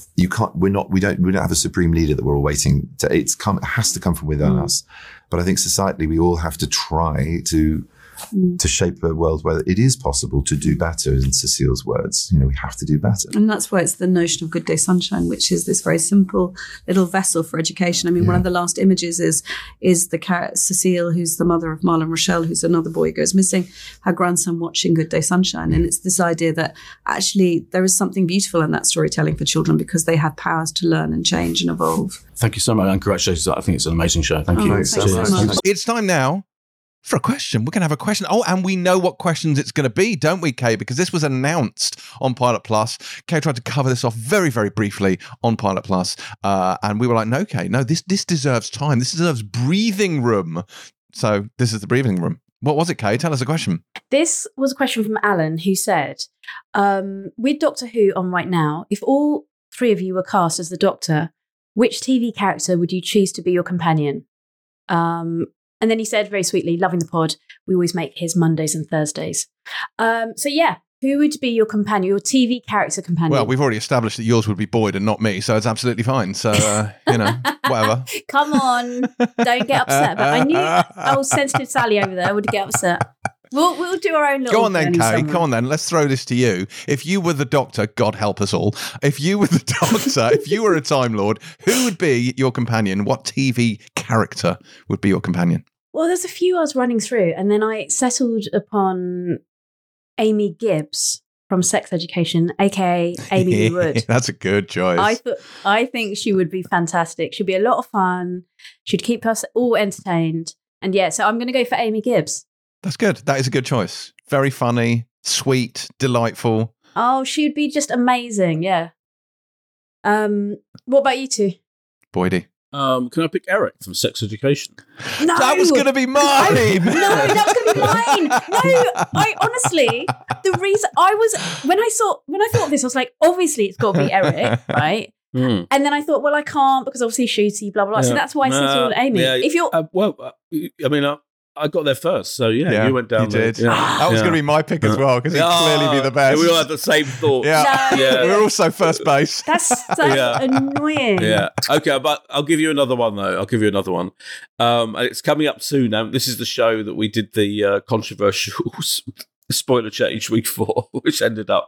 a supreme leader that we're all waiting to. It has to come from within us. But I think societally, we all have to try to shape a world where it is possible to do better. In Cecile's words, we have to do better. And that's why it's the notion of Good Day Sunshine, which is this very simple little vessel for education. I mean, one of the last images is the Cecile, who's the mother of Marlon Rochelle, who's another boy who goes missing, her grandson watching Good Day Sunshine. And it's this idea that actually there is something beautiful in that storytelling for children, because they have powers to learn and change and evolve. Thank you so much, and congratulations. I think it's an amazing show. Thank you. Thanks so much. It's time now for a question. We're going to have a question. Oh, and we know what questions it's going to be, don't we, Kay? Because this was announced on Pilot Plus. Kay tried to cover this off very, very briefly on Pilot Plus. And we were like, no, Kay, no, this deserves time. This deserves breathing room. So this is the breathing room. What was it, Kay? Tell us a question. This was a question from Alan, who said, with Doctor Who on right now, if all three of you were cast as the Doctor, which TV character would you choose to be your companion? And then he said very sweetly, loving the pod, we always make his Mondays and Thursdays. So yeah, who would be your companion, your TV character companion? Well, we've already established that yours would be Boyd and not me, so it's absolutely fine. So, whatever. Come on, don't get upset. But I knew sensitive Sally over there would get upset. We'll do our own little. Go on then, Kay. Go on then. Let's throw this to you. If you were the Doctor, God help us all. If you were the Doctor, if you were a Time Lord, who would be your companion? What TV character would be your companion? Well, there's a few I was running through, and then I settled upon Amy Gibbs from Sex Education, aka Amy Lee Wood. That's a good choice. I think she would be fantastic. She'd be a lot of fun. She'd keep us all entertained. And yeah, so I'm going to go for Amy Gibbs. That's good. That is a good choice. Very funny, sweet, delightful. Oh, she would be just amazing. Yeah. What about you two? Boydie. Can I pick Eric from Sex Education? No, that was going to be mine. No, that was going to be mine. No, I honestly, the reason when I thought of this, I was like, obviously it's got to be Eric, right? And then I thought, well, I can't because obviously shooty, blah blah blah. Yeah. So that's why I settled on Amy. Yeah, if you're, I got there first, so you went down. You did. Yeah. That was going to be my pick as well because he'd clearly be the best. We all had the same thought. We're also first base. That's so annoying. Yeah. Okay, but I'll give you another one though. It's coming up soon. Now, this is the show that we did the controversial spoiler change week 4, which ended up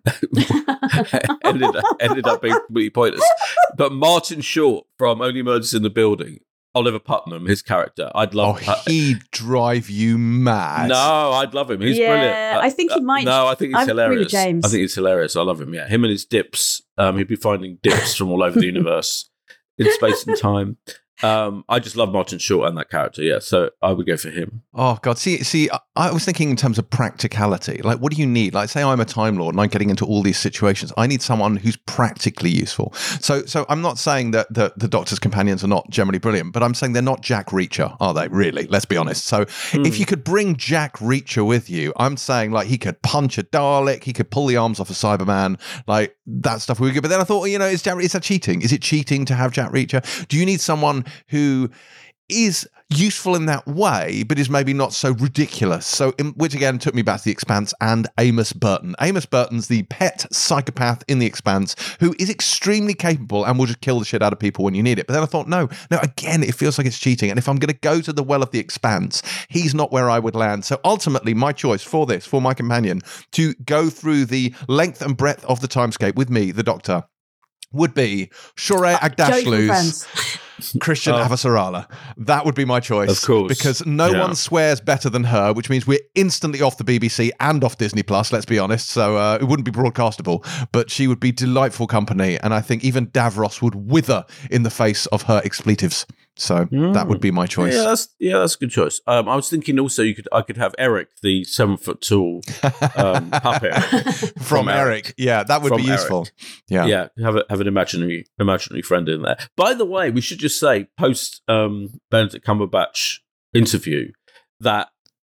being really pointless. But Martin Short from Only Murders in the Building. Oliver Putnam, his character. I'd love he'd drive you mad. No, I'd love him. He's brilliant. I think he might. No, I think he's hilarious. James. I think he's hilarious. I love him, yeah. Him and his dips. He'd be finding dips from all over the universe in space and time. I just love Martin Short and that character, yeah. So I would go for him. Oh, God. See, I was thinking in terms of practicality. Like, what do you need? Like, say I'm a Time Lord and I'm getting into all these situations. I need someone who's practically useful. So I'm not saying that the Doctor's companions are not generally brilliant, but I'm saying they're not Jack Reacher, are they? Really? Let's be honest. So if you could bring Jack Reacher with you, I'm saying, like, he could punch a Dalek, he could pull the arms off a Cyberman, like, that stuff would be good. But then I thought, is that cheating? Is it cheating to have Jack Reacher? Do you need someone who is useful in that way, but is maybe not so ridiculous? So, which again took me back to The Expanse and Amos Burton. Amos Burton's the pet psychopath in The Expanse who is extremely capable and will just kill the shit out of people when you need it. But then I thought, no, again, it feels like it's cheating. And if I'm going to go to the well of The Expanse, he's not where I would land. So ultimately, my choice for my companion, to go through the length and breadth of the timescape with me, the Doctor, would be Shohreh Aghdashloo's Christian Avasarala. That would be my choice. Of course. Because no one swears better than her, which means we're instantly off the BBC and off Disney Plus, let's be honest. So it wouldn't be broadcastable, but she would be delightful company. And I think even Davros would wither in the face of her expletives. So that would be my choice. Yeah, that's a good choice. I was thinking also I could have Eric, the 7 foot tall puppet from Eric. Yeah, that would be useful. Eric. Yeah, have an imaginary friend in there. By the way, we should just say post Benedict Cumberbatch interview that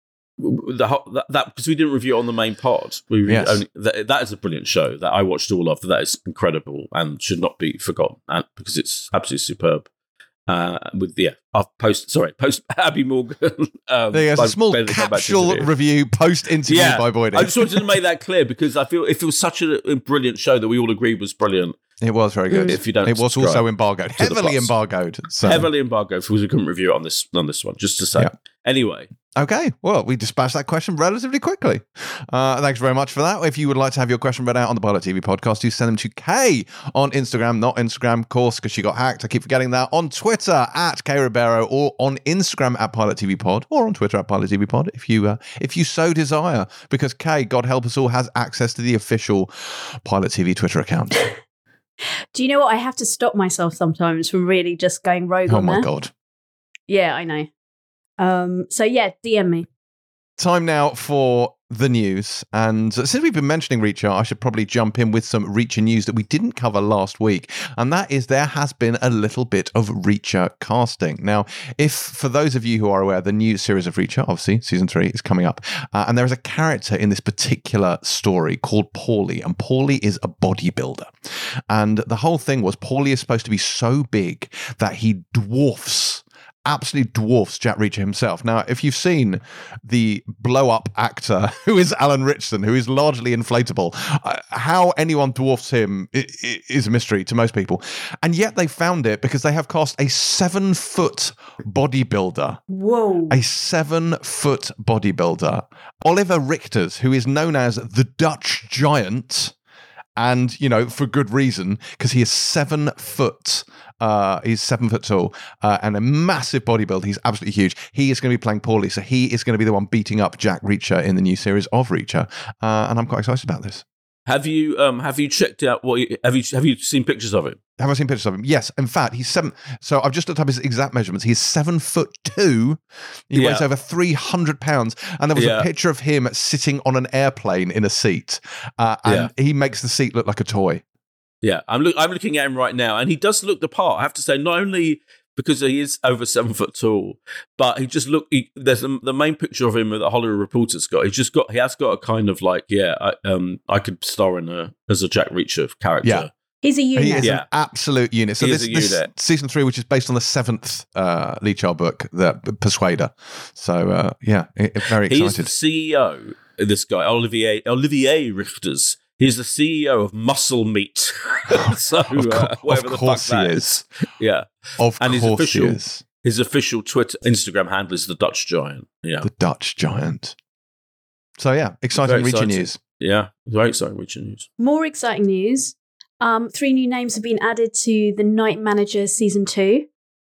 because we didn't review it on the main pod. That is a brilliant show that I watched all of. That is incredible and should not be forgotten, because it's absolutely superb. Post Abby Morgan. There's a small capsule review post interview by Boydie. I just wanted to make that clear because I feel it was such a brilliant show that we all agreed was brilliant. It was very good. If you don't, it was also embargoed, heavily embargoed. So. Heavily embargoed because we couldn't review it on this one. Just to say. Yeah. Anyway. Okay, well, we dispatched that question relatively quickly. Thanks very much for that. If you would like to have your question read out on the Pilot TV podcast, do send them to Kay on Instagram, not Instagram, of course, because she got hacked. I keep forgetting that. On Twitter, at Kay Ribeiro, or on Instagram, at Pilot TV Pod, or on Twitter, at Pilot TV Pod, if you so desire, because Kay, God help us all, has access to the official Pilot TV Twitter account. Do you know what? I have to stop myself sometimes from really just going rogue on there. Oh, my God. Yeah, I know. So yeah, DM me. Time now for the news. And since we've been mentioning Reacher, I should probably jump in with some Reacher news that we didn't cover last week. And that is there has been a little bit of Reacher casting. Now, if for those of you who are aware, the new series of Reacher, obviously season 3 is coming up. And there is a character in this particular story called Paulie. And Paulie is a bodybuilder. And the whole thing was Paulie is supposed to be so big that he absolutely dwarfs Jack Reacher himself. Now, if you've seen the blow-up actor who is Alan Ritchson, who is largely inflatable, how anyone dwarfs him is a mystery to most people. And yet they found it because they have cast a 7-foot bodybuilder. Whoa. A 7-foot bodybuilder. Oliver Richters, who is known as the Dutch Giant, and, you know, for good reason, because he is 7 foot. He's 7 foot tall and a massive bodybuilder. He's absolutely huge. He is going to be playing Paulie, so he is going to be the one beating up Jack Reacher in the new series of Reacher, and I'm quite excited about this. Have you checked out have you seen pictures of him? Have I seen pictures of him? Yes. In fact, he's 7. So I've just looked up his exact measurements. He's 7'2". He weighs over 300 pounds. And there was a picture of him sitting on an airplane in a seat. And he makes the seat look like a toy. Yeah, I'm looking at him right now, and he does look the part. I have to say, not only because he is over 7 foot tall, but there's the main picture of him that the Hollywood Reporter's got. He has got a kind of like, I could star as a Jack Reacher character. Yeah. He's a unit. He is an absolute unit. So this season 3, which is based on the 7th Lee Child book, The Persuader. So very excited. He's the CEO. This guy, Olivier Richters. He's the CEO of Muscle Meat. So whatever the fuck that is. Yeah. Of course he is. His official Instagram handle is the Dutch Giant. Yeah. The Dutch Giant. So exciting Reacher news. Yeah, very exciting Reacher news. More exciting news. 3 new names have been added to The Night Manager season 2.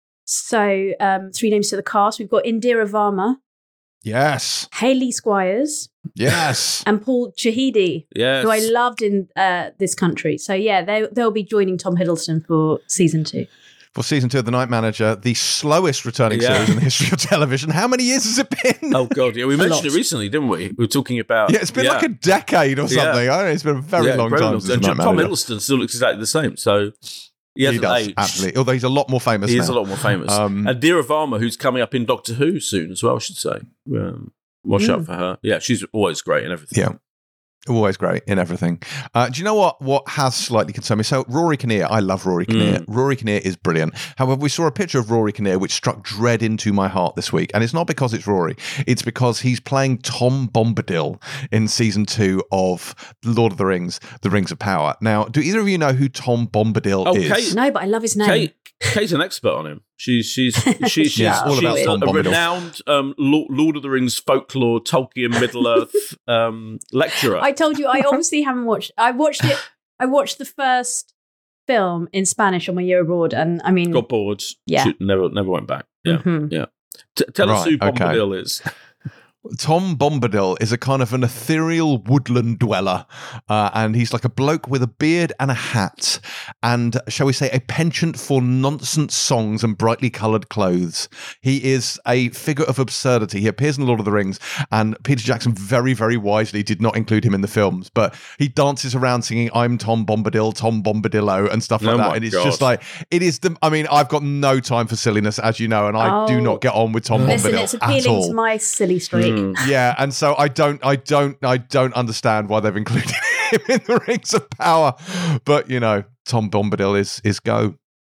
So 3 names to the cast. We've got Indira Varma. Yes. Hayley Squires. Yes. And Paul Chahidi. Yes. Who I loved in This Country. So they'll be joining Tom Hiddleston for season 2. For season 2 of The Night Manager, the slowest returning series in the history of television. How many years has it been? Oh, God. Yeah, we mentioned it recently, didn't we? We were talking about... Yeah, it's been like a decade or something. I don't know, it's been a very long time since Night Tom Manager. Hiddleston still looks exactly the same, so... He does, aged. Absolutely. Although he's a lot more famous now. He is a lot more famous. And Indira Varma, who's coming up in Doctor Who soon as well, I should say. Watch out for her. Yeah, she's always great in everything. Yeah. Always great in everything. Do you know what has slightly concerned me? So Rory Kinnear, I love Rory Kinnear. Rory Kinnear is brilliant. However, we saw a picture of Rory Kinnear which struck dread into my heart this week. And it's not because it's Rory. It's because he's playing Tom Bombadil in season 2 of Lord of the Rings of Power. Now, do either of you know who Tom Bombadil is? Kate, no, but I love his name. Kate's an expert on him. She's all about Tom a Bombadil. Renowned Lord of the Rings folklore, Tolkien, Middle Earth lecturer. I told you I obviously haven't watched. I watched the first film in Spanish on my year abroad, and I mean, got bored. Yeah, never went back. Yeah, yeah. Tell us who Bombadil is. Tom Bombadil is a kind of an ethereal woodland dweller, and he's like a bloke with a beard and a hat, and shall we say a penchant for nonsense songs and brightly coloured clothes. He is a figure of absurdity. He appears in Lord of the Rings, and Peter Jackson very, very wisely did not include him in the films, but he dances around singing "I'm Tom Bombadil, Tom Bombadillo" and stuff like that, and it's just like, it is I've got no time for silliness, as you know, and I do not get on with Tom Bombadil listen, it's appealing to my silly streak. Yeah, and so I don't understand why they've included him in the Rings of Power. But you know, Tom Bombadil is go.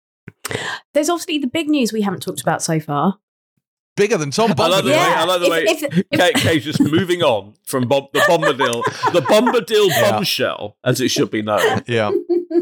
There's obviously the big news we haven't talked about so far. Bigger than Tom Bombadil. I like the way Kate's just moving on from the Bombadil bombshell, as it should be known. Yeah.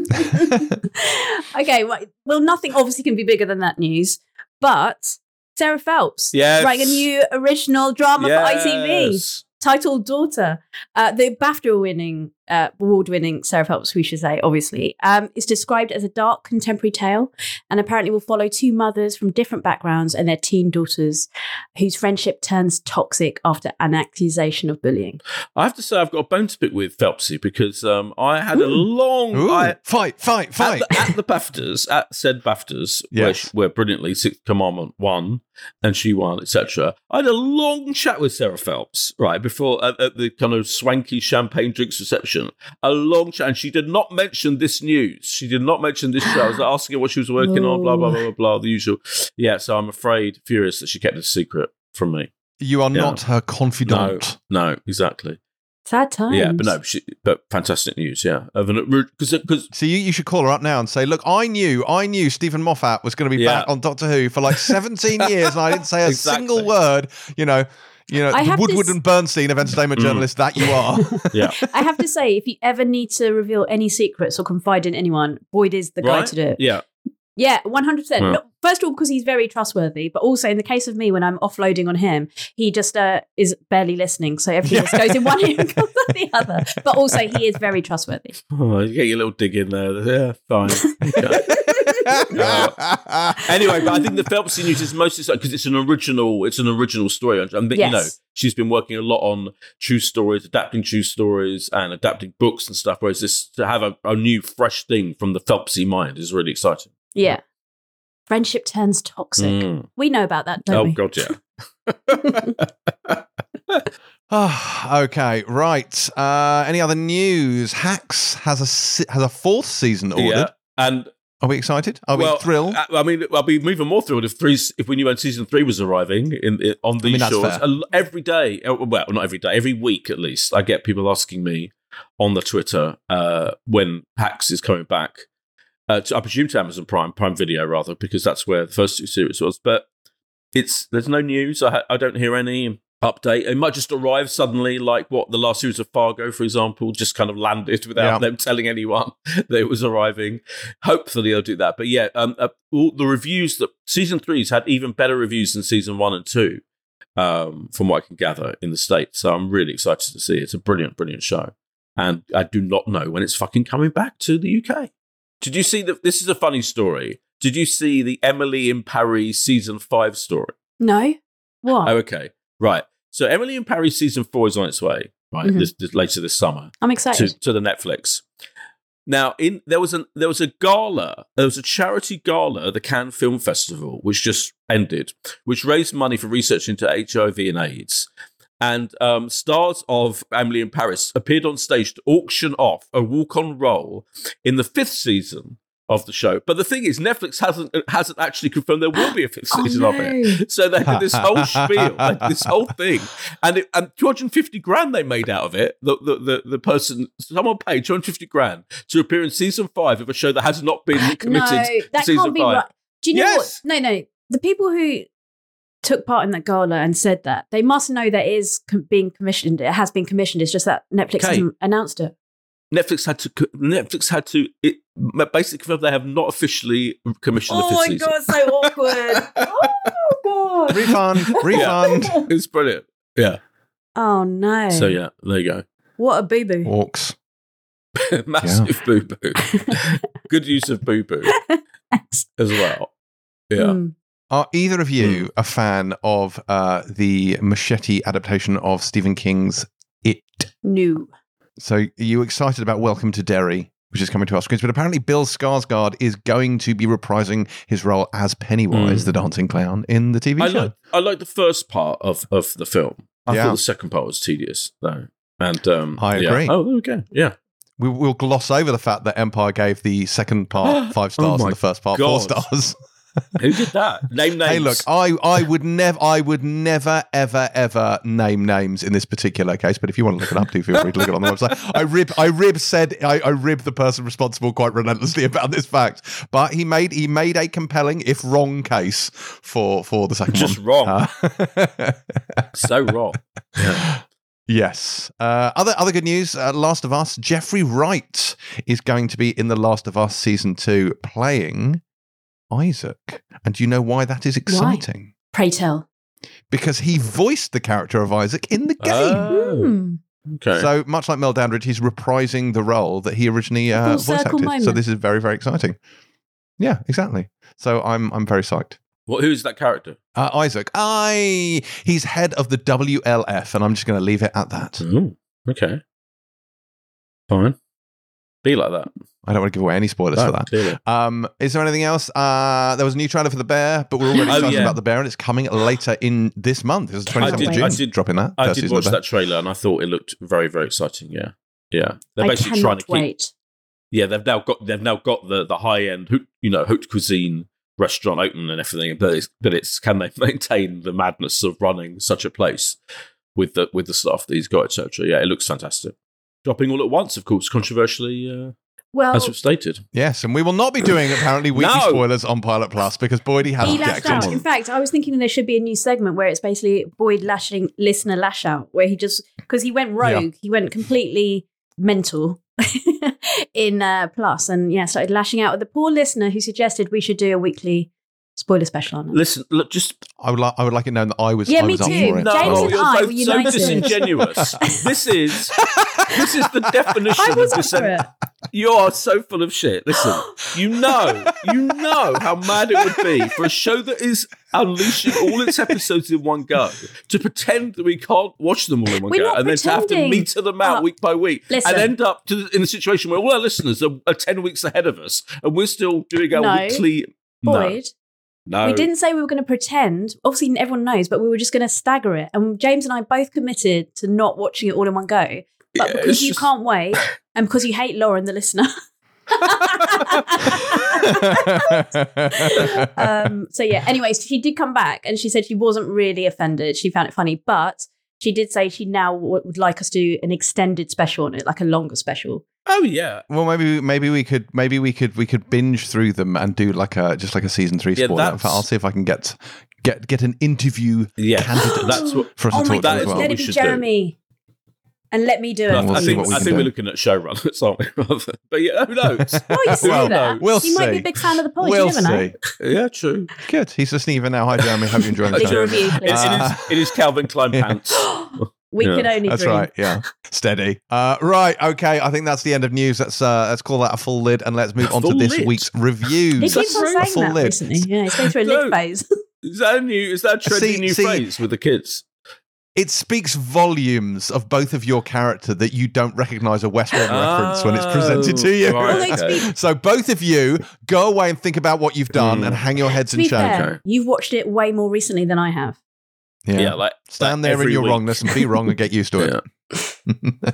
Okay, well, nothing obviously can be bigger than that news, but Sarah Phelps writing a new original drama for ITV titled Daughter. The BAFTA-winning award-winning Sarah Phelps, we should say, obviously. It's described as a dark contemporary tale and apparently will follow two mothers from different backgrounds and their teen daughters whose friendship turns toxic after an accusation of bullying. I have to say I've got a bone to pick with Phelpsy because I had a long... Fight. At the BAFTAs, at said BAFTAs, Yes. where brilliantly Sixth Commandment won and she won, etc. I had a long chat with Sarah Phelps, right, before at the kind of swanky champagne drinks reception. A long chat, and she did not mention this news. She did not mention this show. I was asking her what she was working on, blah, blah, blah, blah, blah, the usual. Yeah, so I'm afraid, furious that she kept it a secret from me. You are not her confidant. No, exactly. Sad times. Yeah, but fantastic news, yeah. Because So you should call her up now and say, look, I knew Stephen Moffat was going to be back on Doctor Who for like 17 years and I didn't say a single word, the Woodward and Bernstein of entertainment journalists that you are. Yeah. I have to say, if you ever need to reveal any secrets or confide in anyone, Boyd is the guy to do it. Yeah. Yeah, 100%. Yeah. No, first of all, because he's very trustworthy, but also in the case of me, when I'm offloading on him, he just is barely listening. So everything just goes in one ear and comes out the other. But also, he is very trustworthy. Oh, you get your little dig in there. Yeah, fine. Okay. Anyway, but I think the Phelpsy news is mostly because it's an original story. Yes. She's been working a lot on true stories, adapting true stories and adapting books and stuff, whereas this to have a new, fresh thing from the Phelpsy mind is really exciting. Yeah. Friendship turns toxic. We know about that, don't we? Oh, God, yeah. Okay, right. Any other news? Hacks has a fourth season ordered. Yeah, and are we excited? Are we thrilled? I mean, I'll be even more thrilled if we knew when season 3 was arriving on these shores. Fair. Every day, well, not every day, every week at least, I get people asking me on the Twitter when Hacks is coming back. I presume to Amazon Prime Video rather, because that's where the first 2 series was. But there's no news. I don't hear any update. It might just arrive suddenly, like what the last series of Fargo, for example, just kind of landed without them telling anyone that it was arriving. Hopefully they'll do that. But yeah, all the reviews that season 3's had even better reviews than season 1 and 2, from what I can gather in the States. So I'm really excited to see it. It's a brilliant, brilliant show. And I do not know when it's fucking coming back to the UK. Did you see that? This is a funny story. Did you see the Emily in Paris season 5 story? No. What? Oh, okay. Right. So Emily in Paris season 4 is on its way, right? This later this summer. I'm excited. To the Netflix. Now, there was a gala, there was a charity gala at the Cannes Film Festival, which just ended, which raised money for research into HIV and AIDS. And stars of Emily in Paris appeared on stage to auction off a walk-on role in the 5th season of the show. But the thing is, Netflix hasn't actually confirmed there will be a 5th season of it. So they did this whole spiel, like this whole thing, and $250,000 they made out of it. The person, someone paid $250,000 to appear in season 5 of a show that has not been committed to season 5. Can't be right. Do you know what? No. The people who took part in that gala and said that, they must know that it is being commissioned. It has been commissioned. It's just that Netflix hasn't announced it. Netflix had to basically they have not officially commissioned the 5th season. Oh my God, so awkward. Oh God. Refund. It's brilliant. Yeah. Oh no. So yeah, there you go. What a boo-boo. Orcs. Massive boo-boo. Good use of boo-boo as well. Yeah. Are either of you a fan of the Machete adaptation of Stephen King's It? No. So are you excited about Welcome to Derry, which is coming to our screens? But apparently Bill Skarsgård is going to be reprising his role as Pennywise, the dancing clown, in the TV show. I like the first part of the film. I thought the second part was tedious, though. And I agree. Oh, okay. Yeah. We'll gloss over the fact that Empire gave the second part 5 stars and the first part 4 stars. Who did that? Name names. Hey, look, I would never, ever name names in this particular case. But if you want to look it up, do feel free to look it on the website. I rib the person responsible quite relentlessly about this fact. But he made a compelling, if wrong, case for the second one. Just wrong. So wrong. Yeah. Yes. Other good news. Last of Us. Jeffrey Wright is going to be in The Last of Us season 2, playing Isaac. And do you know why that is exciting? Why? Pray tell. Because he voiced the character of Isaac in the game. Oh. Okay. So much like Mel Dandridge, he's reprising the role that he originally voice circle acted. moment. So this is very, very exciting. Yeah, exactly. So I'm very psyched. Who's that character? Isaac. He's head of the WLF, and I'm just going to leave it at that. Ooh, okay. Fine. Be like that. I don't want to give away any spoilers for that. Clearly. Is there anything else? There was a new trailer for The Bear, but we're already talking about The Bear, and it's coming later in this month. It's the 27th of June. I did dropping that. I did watch that trailer, and I thought it looked very, very exciting. Yeah. They're I basically trying to keep. wait. Yeah, they've now got the high end, haute cuisine restaurant open and everything, but it's can they maintain the madness of running such a place with the staff that he's got, etc. Yeah, it looks fantastic. Dropping all at once, of course, controversially. Well, as we've stated. Yes, and we will not be doing apparently weekly spoilers on Pilot Plus because Boydie has he lashed out. In fact, I was thinking there should be a new segment where it's basically Boyd lashing listener lash out, where he just because he went rogue, he went completely mental in Plus, and started lashing out at the poor listener who suggested we should do a weekly spoiler special on it. Listen, look, I would like it known that I was. Yeah, I me was too. Up for it. No, James and you're I both were united. so disingenuous. This is the definition I was of up for it. You are so full of shit. Listen, you know how mad it would be for a show that is unleashing all its episodes in one go to pretend that we can't watch them all in one go, and then to have to meter them out week by week, and end up in a situation where all our listeners are 10 weeks ahead of us, and we're still doing our weekly. Boyd. No. We didn't say we were going to pretend. Obviously, everyone knows, but we were just going to stagger it. And James and I both committed to not watching it all in one go. But because you can't wait, and because you hate Lauren, the listener. Anyway, she did come back and she said she wasn't really offended. She found it funny, but she did say she now would like us to do an extended special on it, like a longer special. Oh yeah. Well, maybe we could binge through them and do like a season 3 spoiler. In fact, I'll see if I can get an interview candidate. That's what for us to talk that as is well. what Let we it be should Jeremy. do. And let me do it. I think we're looking at showrunners, aren't we? But yeah, who knows? Oh, you see that. We'll you might be a big fan of the pod. You never know. Yeah, true. Good. He's listening even now. Hi, Jeremy. Hope you're enjoying the Leave a show. review, please. It is Calvin Klein pants. We can only That's dream. right. Yeah. Steady. Right. Okay. I think that's the end of news. Let's call that a full lid and let's move on to this week's reviews. He keeps on saying that recently. Yeah, he's going through a lid phase. Is that a trendy new phrase with the kids? It speaks volumes of both of your character that you don't recognise a Westworld reference when it's presented to you. Right, okay. So both of you go away and think about what you've done and hang your heads in shame. Fair, you've watched it way more recently than I have. Yeah, like stand there in your wrongness and be wrong and get used to it.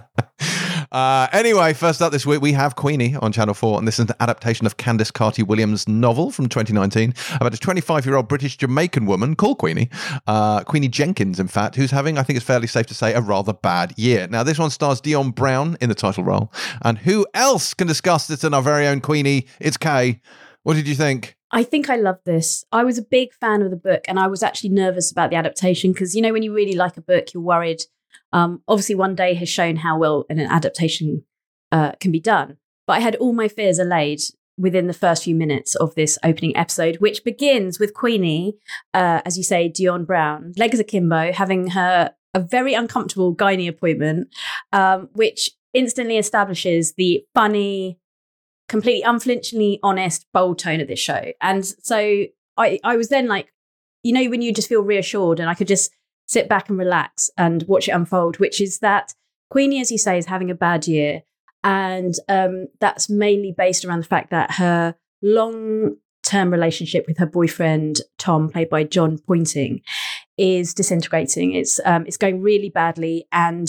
Anyway, first up this week, we have Queenie on Channel 4, and this is an adaptation of Candice Carty-Williams' novel from 2019 about a 25-year-old British-Jamaican woman called Queenie, Queenie Jenkins, in fact, who's having, I think it's fairly safe to say, a rather bad year. Now, this one stars Dion Brown in the title role, and who else can discuss this than our very own Queenie? It's Kay. What did you think? I think I love this. I was a big fan of the book, and I was actually nervous about the adaptation because, you know, when you really like a book, you're worried. Obviously, One Day has shown how well an adaptation can be done. But I had all my fears allayed within the first few minutes of this opening episode, which begins with Queenie, as you say, Dion Brown, legs akimbo, having a very uncomfortable gynae appointment, which instantly establishes the funny, completely unflinchingly honest, bold tone of this show. And so I was then like, you know, when you just feel reassured, and I could just sit back and relax and watch it unfold, which is that Queenie, as you say, is having a bad year. And that's mainly based around the fact that her long-term relationship with her boyfriend, Tom, played by John Pointing, is disintegrating. It's going really badly. And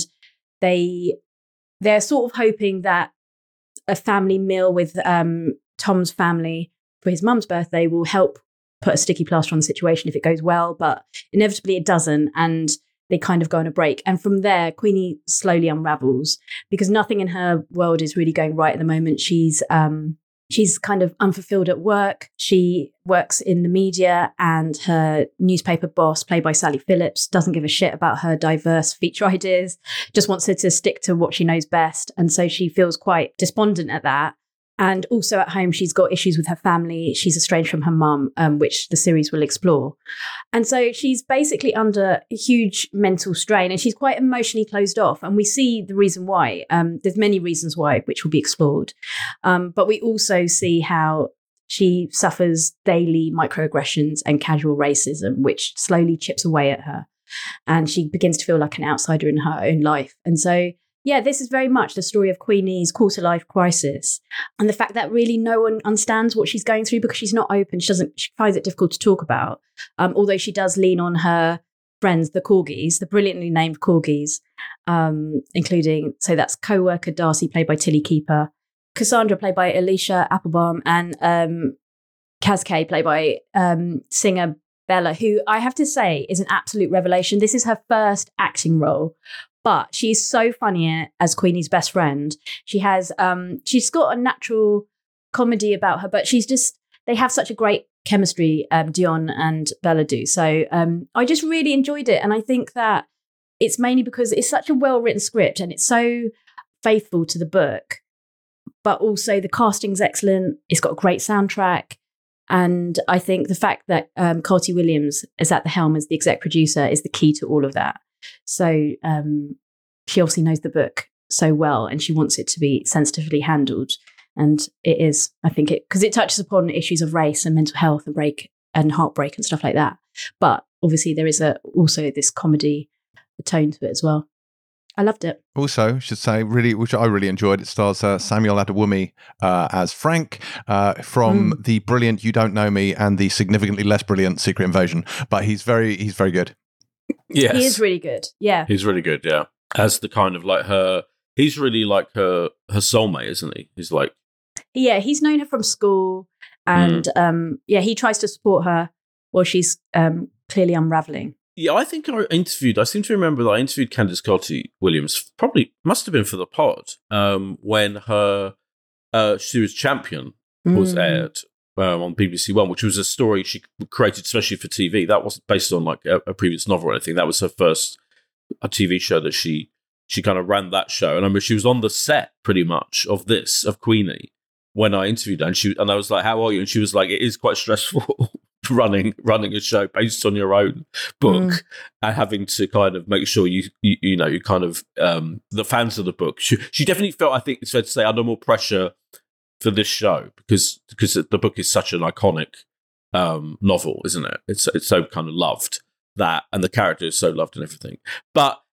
they're sort of hoping that a family meal with Tom's family for his mum's birthday will help put a sticky plaster on the situation if it goes well, but inevitably it doesn't, and they kind of go on a break. And from there, Queenie slowly unravels because nothing in her world is really going right at the moment. She's kind of unfulfilled at work. She works in the media, and her newspaper boss, played by Sally Phillips, doesn't give a shit about her diverse feature ideas, just wants her to stick to what she knows best. And so she feels quite despondent at that. And also at home, she's got issues with her family. She's estranged from her mum, which the series will explore. And so she's basically under a huge mental strain, and she's quite emotionally closed off. And we see the reason why. There's many reasons why, which will be explored. But we also see how she suffers daily microaggressions and casual racism, which slowly chips away at her. And she begins to feel like an outsider in her own life. And so, yeah, this is very much the story of Queenie's quarter-life crisis, and the fact that really no one understands what she's going through because she's not open. She finds it difficult to talk about, although she does lean on her friends, the Corgis, the brilliantly named Corgis, including, so that's co-worker Darcy, played by Tilly Keeper, Cassandra, played by Alicia Applebaum, and Kaz Kay, played by singer Bella, who I have to say is an absolute revelation. This is her first acting role, but she's so funny as Queenie's best friend. She has, she's got a natural comedy about her, but they have such a great chemistry, Dion and Bella do. So I just really enjoyed it. And I think that it's mainly because it's such a well-written script and it's so faithful to the book, but also the casting's excellent. It's got a great soundtrack. And I think the fact that Carty Williams is at the helm as the exec producer is the key to all of that. So she obviously knows the book so well, and she wants it to be sensitively handled. And it is, I think, because it touches upon issues of race and mental health and heartbreak and stuff like that. But obviously there is also this comedy tone to it as well. I loved it. Also, should say, really, which I really enjoyed, it stars Samuel Adewumi as Frank from the brilliant You Don't Know Me and the significantly less brilliant Secret Invasion. But he's very good. Yes. He is really good. Yeah. He's really good, yeah. As the kind of like he's really like her soulmate, isn't he? He's like... Yeah, he's known her from school, and he tries to support her while she's clearly unraveling. Yeah, I think I seem to remember that I interviewed Candice Carty Williams, probably must have been for the pod, when her series Champion was aired on BBC One, which was a story she created especially for TV. That wasn't based on like a previous novel or anything. That was her first TV show that she kind of ran that show. And I remember she was on the set pretty much of Queenie when I interviewed her, and I was like, "How are you?" And she was like, "It is quite stressful." running a show based on your own book and having to kind of make sure you kind of the fans of the book. She definitely felt, I think it's fair to say, under more pressure for this show because the book is such an iconic novel, isn't it? It's so kind of loved that, and the character is so loved and everything. But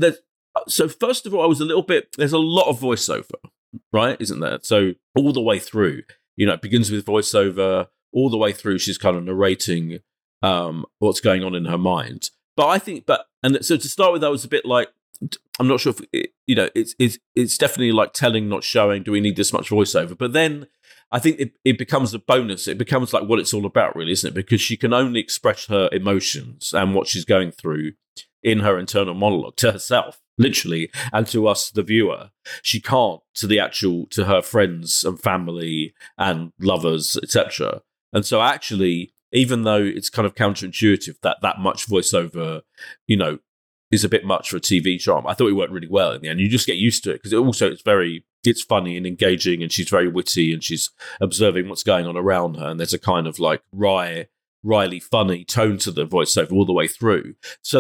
so first of all, I was a little bit. There's a lot of voiceover, right? Isn't there? So all the way through, it begins with voiceover. All the way through, she's kind of narrating what's going on in her mind. But I think, and so to start with, that was a bit like, I'm not sure if it's definitely like telling, not showing. Do we need this much voiceover? But then I think it becomes a bonus. It becomes like what it's all about, really, isn't it? Because she can only express her emotions and what she's going through in her internal monologue to herself, literally, and to us, the viewer. She can't to her friends and family and lovers, etc. And so actually, even though it's kind of counterintuitive that much voiceover, is a bit much for a TV drama, I thought it worked really well in the end. You just get used to it because it's funny and engaging, and she's very witty, and she's observing what's going on around her. And there's a kind of like wryly funny tone to the voiceover all the way through. So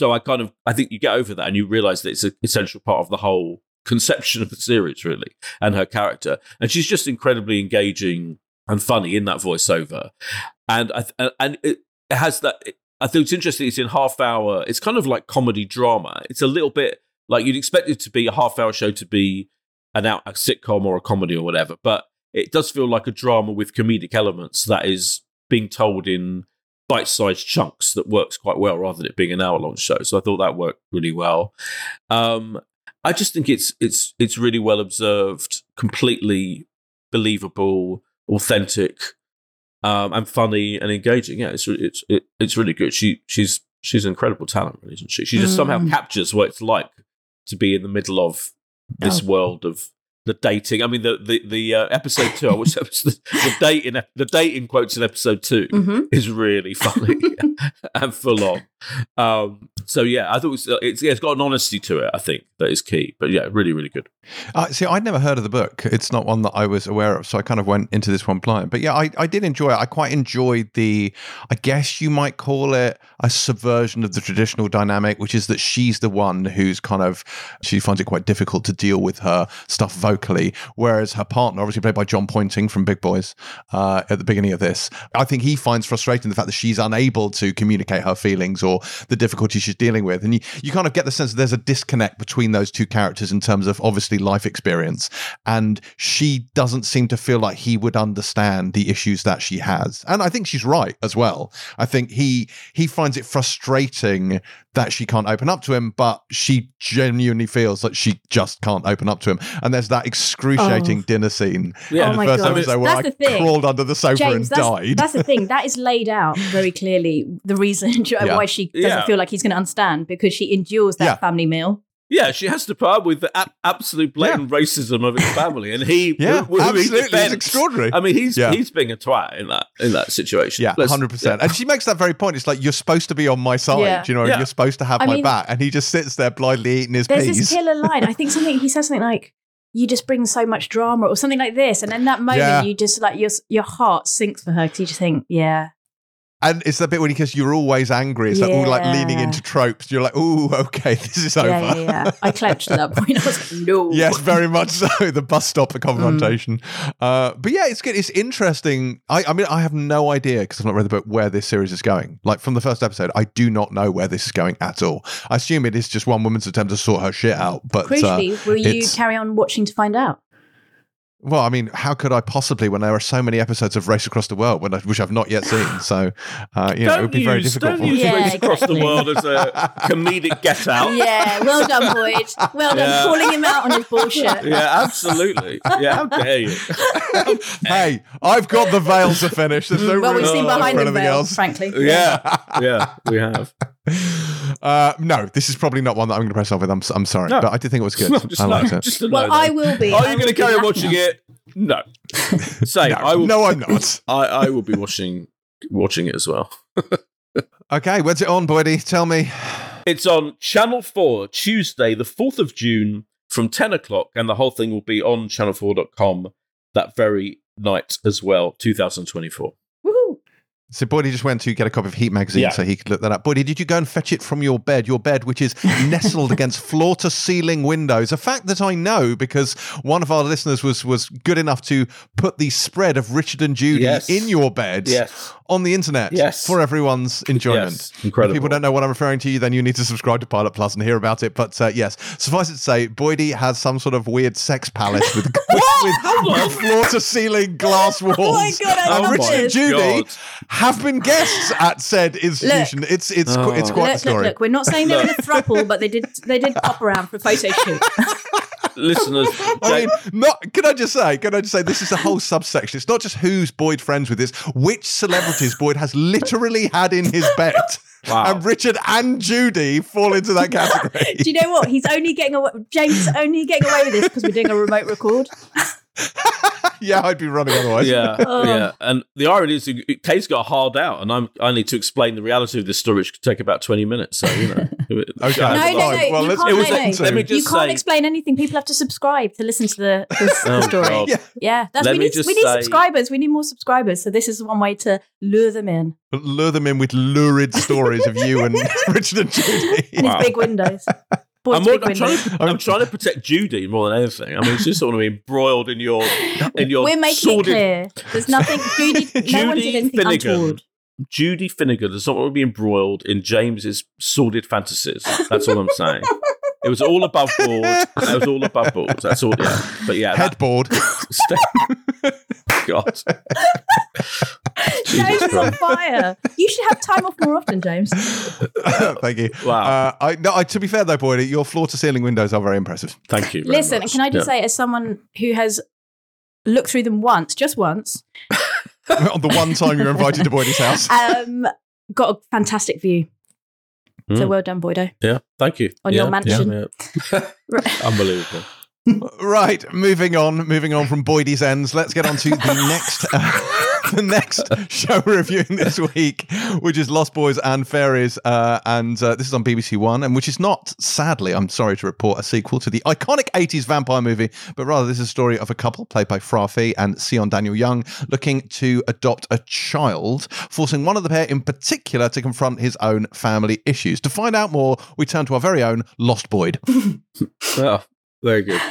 I think you get over that and you realise that it's an essential part of the whole conception of the series, really, and her character. And she's just incredibly engaging and funny in that voiceover, and it has that. I think it's interesting. It's in half hour. It's kind of like comedy drama. It's a little bit like you'd expect it to be a half hour show to be a sitcom or a comedy or whatever, but it does feel like a drama with comedic elements that is being told in bite-sized chunks that works quite well rather than it being an hour-long show. So I thought that worked really well. I just think it's really well observed, completely believable, authentic, and funny and engaging. Yeah, it's really good. She's an incredible talent, really, isn't she? She just somehow captures what it's like to be in the middle of this world of the dating. I mean, the episode 2, which was the dating quotes in episode 2 is really funny and full on. So yeah, I thought it's got an honesty to it. I think that is key. But yeah, really, really good. See, I'd never heard of the book. It's not one that I was aware of, so I kind of went into this one blind. But yeah, I did enjoy it. I quite enjoyed I guess you might call it a subversion of the traditional dynamic, which is that she's the one who's she finds it quite difficult to deal with her stuff vocally, whereas her partner, obviously played by John Pointing from Big Boys at the beginning of this, I think he finds frustrating the fact that she's unable to communicate her feelings or the difficulty she's dealing with. And you kind of get the sense that there's a disconnect between those two characters in terms of obviously life experience, and she doesn't seem to feel like he would understand the issues that she has. And I think she's right as well. I think he finds it frustrating that she can't open up to him, but she genuinely feels like she just can't open up to him. And there's that excruciating dinner scene in the first episode where I crawled under the sofa and died. That's the thing. That is laid out very clearly, the reason why she doesn't feel like he's going to understand, because she endures that family meal. Yeah, she has to put up with the absolute blatant racism of his family, and he, absolutely, it's extraordinary. I mean, he's being a twat in that situation. Yeah, 100%. And she makes that very point. It's like, you're supposed to be on my side, you're supposed to have my back, and he just sits there blindly eating his peas. There's this killer line. I think he says something like, "You just bring so much drama," or something like this, and in that moment, you just like your heart sinks for her, because you just think, And it's the bit when he goes, "You're always angry." It's like all like leaning into tropes. You're like, "Ooh, okay, this is over." Yeah. I clenched at that point. I was like, "No." Yes, very much so. The bus stop, the confrontation. But yeah, it's good. It's interesting. I mean, I have no idea, because I've not read the book, where this series is going. Like, from the first episode, I do not know where this is going at all. I assume it is just one woman's attempt to sort her shit out. But crucially, will you carry on watching to find out? Well, I mean, how could I possibly when there are so many episodes of Race Across the World which I've not yet seen? So, it would be very difficult. Don't use Race Across the World as a comedic get out. Yeah, well done, Boyd. Well done, calling him out on his bullshit. Yeah, absolutely. Yeah, how dare you? Hey, I've got the veil to finish. There's no we've seen behind the veil, frankly. Yeah, we have. No, this is probably not one that I'm going to press on with. I'm sorry, but I did think it was good. I liked it. I will be. Are you going to carry on watching it? No. Same. No, I'm not. I will be watching it as well. Okay, when's it on, Boydie? Tell me. It's on Channel 4, Tuesday, the 4th of June, from 10 o'clock, and the whole thing will be on channel4.com that very night as well, 2024. So Boydie just went to get a copy of Heat magazine so he could look that up. Boydie, did you go and fetch it from your bed which is nestled against floor-to-ceiling windows? A fact that I know because one of our listeners was good enough to put the spread of Richard and Judy in your bed on the internet for everyone's enjoyment. Yes. Incredible. If people don't know what I'm referring to, then you need to subscribe to Pilot Plus and hear about it. But yes, suffice it to say, Boydie has some sort of weird sex palace with floor-to-ceiling glass walls. Oh my God, I love Richard and Judy have been guests at said institution. It's quite a story. Look, we're not saying they're in a throuple, but they did pop around for a photo shoot. Listeners, can I just say this is a whole subsection. It's not just who's Boyd friends with, this which celebrities Boyd has literally had in his bed. Wow. And Richard and Judy fall into that category. Do you know what? James is only getting away with this because we're doing a remote record. Yeah, I'd be running otherwise. Yeah. And the irony is, Kay's got hard out, and I need to explain the reality of this story, which could take about 20 minutes. So, Okay. No. Well, let me just you can't explain anything. People have to subscribe to listen to the story. God. Yeah. We need subscribers. We need more subscribers. So this is one way to lure them in. Lure them in with lurid stories of you and Richard and Judy. And his big windows. I'm trying to protect Judy more than anything. I mean, she just want to be embroiled in your We're making it clear. There's nothing. No one did anything untoward. Judy Finnegan does not want to be embroiled in James's sordid fantasies. That's all I'm saying. It was all above board. It was all above board. That's all. Yeah, but yeah, headboard. God. James is on fire. You should have time off more often, James. Thank you. Wow. To be fair though, Boyd, your floor-to-ceiling windows are very impressive. Thank you. Listen, can I just say, as someone who has looked through them just once, on the one time you're invited to Boydie's house, got a fantastic view. So well done, Boydo. Yeah, thank you. On your mansion. Yeah. Unbelievable. Right, moving on from Boydie's ends. Let's get on to the next. the next show we're reviewing this week, which is Lost Boys and Fairies, and this is on BBC One, and which is not, sadly, I'm sorry to report, a sequel to the iconic 80s vampire movie, but rather this is a story of a couple played by Fra Fee and Sion Daniel Young looking to adopt a child, forcing one of the pair in particular to confront his own family issues. To find out more, we turn to our very own Lost Boyd. Oh, very good.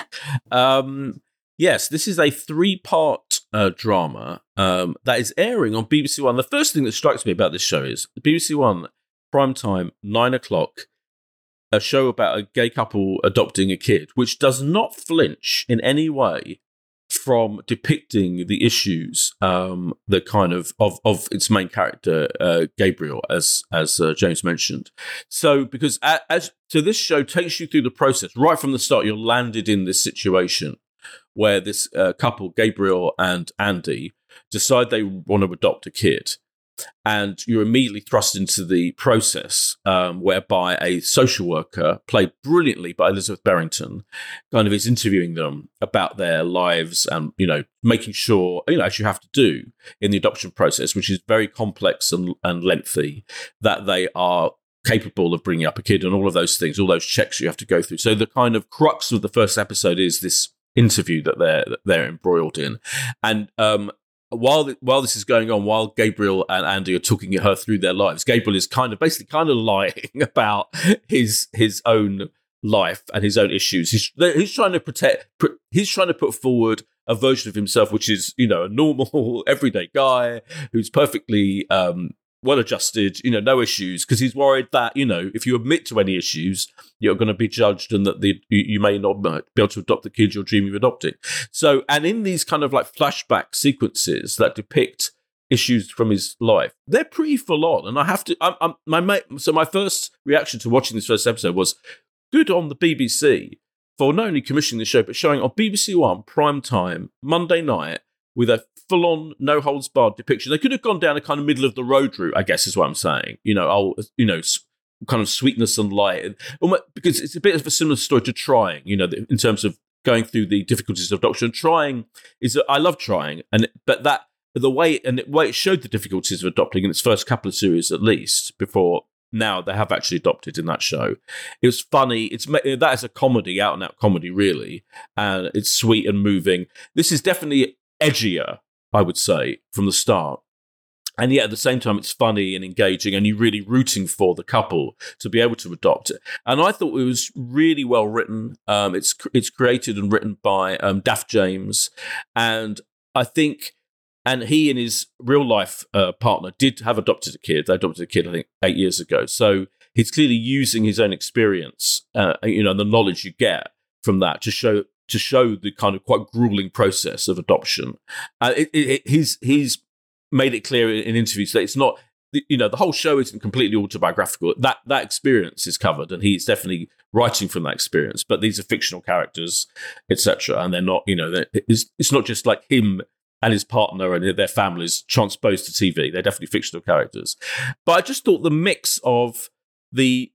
Yes, this is a 3-part drama that is airing on BBC One. The first thing that strikes me about this show is BBC One, primetime, 9 o'clock, a show about a gay couple adopting a kid, which does not flinch in any way from depicting the issues, the kind of its main character, Gabriel, as James mentioned. So, because so this show takes you through the process right from the start. You're landed in this situation where this couple, Gabriel and Andy, decide they want to adopt a kid. And you're immediately thrust into the process whereby a social worker, played brilliantly by Elizabeth Barrington, kind of is interviewing them about their lives and, making sure, as you have to do in the adoption process, which is very complex and lengthy, that they are capable of bringing up a kid and all of those things, all those checks you have to go through. So the kind of crux of the first episode is this interview that they're embroiled in. And while this is going on, while Gabriel and Andy are talking her through their lives, Gabriel is kind of lying about his own life and his own issues. He's trying to put forward a version of himself which is, a normal everyday guy who's perfectly well-adjusted, no issues, because he's worried that, if you admit to any issues, you're going to be judged and that you may not be able to adopt the kid you're dreaming of adopting. So, and in these kind of like flashback sequences that depict issues from his life, they're pretty full on. And I have to, my first reaction to watching this first episode was good on the BBC for not only commissioning the show, but showing on BBC One prime time, Monday night, with a full-on, no-holds-barred depiction. They could have gone down a kind of middle-of-the-road route, I guess is what I'm saying. Kind of sweetness and light. Because it's a bit of a similar story to Trying, in terms of going through the difficulties of adoption. Trying is, I love Trying, but the way it showed the difficulties of adopting in its first couple of series, at least, before now they have actually adopted in that show. It was funny. That is a comedy, out-and-out comedy, really. And it's sweet and moving. This is definitely edgier, I would say, from the start. And yet at the same time, it's funny and engaging, and you're really rooting for the couple to be able to adopt it. And I thought it was really well written. It's created and written by Daft James. And I think, and he and his real life partner did have adopted a kid. They adopted a kid, I think, 8 years ago. So he's clearly using his own experience, the knowledge you get from that to show the kind of quite grueling process of adoption. He's made it clear in interviews that it's not, the whole show isn't completely autobiographical. That experience is covered, and he's definitely writing from that experience. But these are fictional characters, etc., and they're not. It's not just like him and his partner and their families transposed to TV. They're definitely fictional characters. But I just thought the mix of the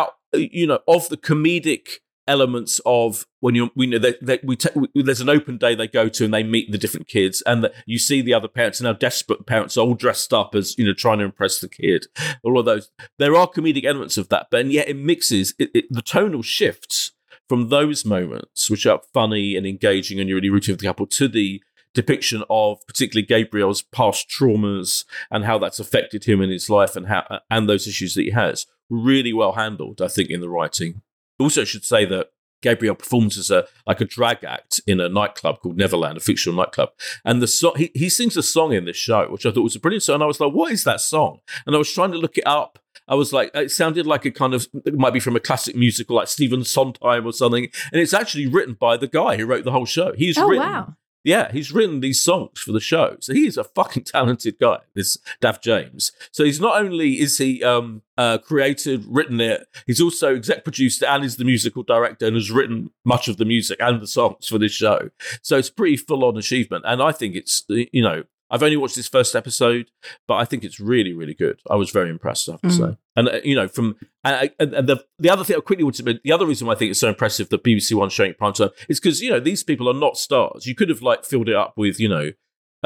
comedic elements of when there's an open day they go to and they meet the different kids, and you see the other parents, and how desperate parents are all dressed up as trying to impress the kid. All of those, there are comedic elements of that, but and yet it mixes the tonal shifts from those moments, which are funny and engaging, and you're really rooting for the couple, to the depiction of particularly Gabriel's past traumas and how that's affected him in his life, and those issues that he has. Really well handled, I think, in the writing. Also, I should say that Gabriel performs as a drag act in a nightclub called Neverland, a fictional nightclub. And the song, he sings a song in this show, which I thought was a brilliant song. And I was like, what is that song? And I was trying to look it up. I was like, it sounded like it might be from a classic musical like Stephen Sondheim or something. And it's actually written by the guy who wrote the whole show. Wow. Yeah, he's written these songs for the show. So he is a fucking talented guy, this Daft James. So he's not only is he created, written it, he's also exec produced it and is the musical director and has written much of the music and the songs for this show. So it's a pretty full-on achievement. And I think it's, I've only watched this first episode, but I think it's really, really good. I was very impressed, I have to say. And, the other thing I quickly want to mention, the other reason why I think it's so impressive that BBC One showing it prime time is because, these people are not stars. You could have filled it up with,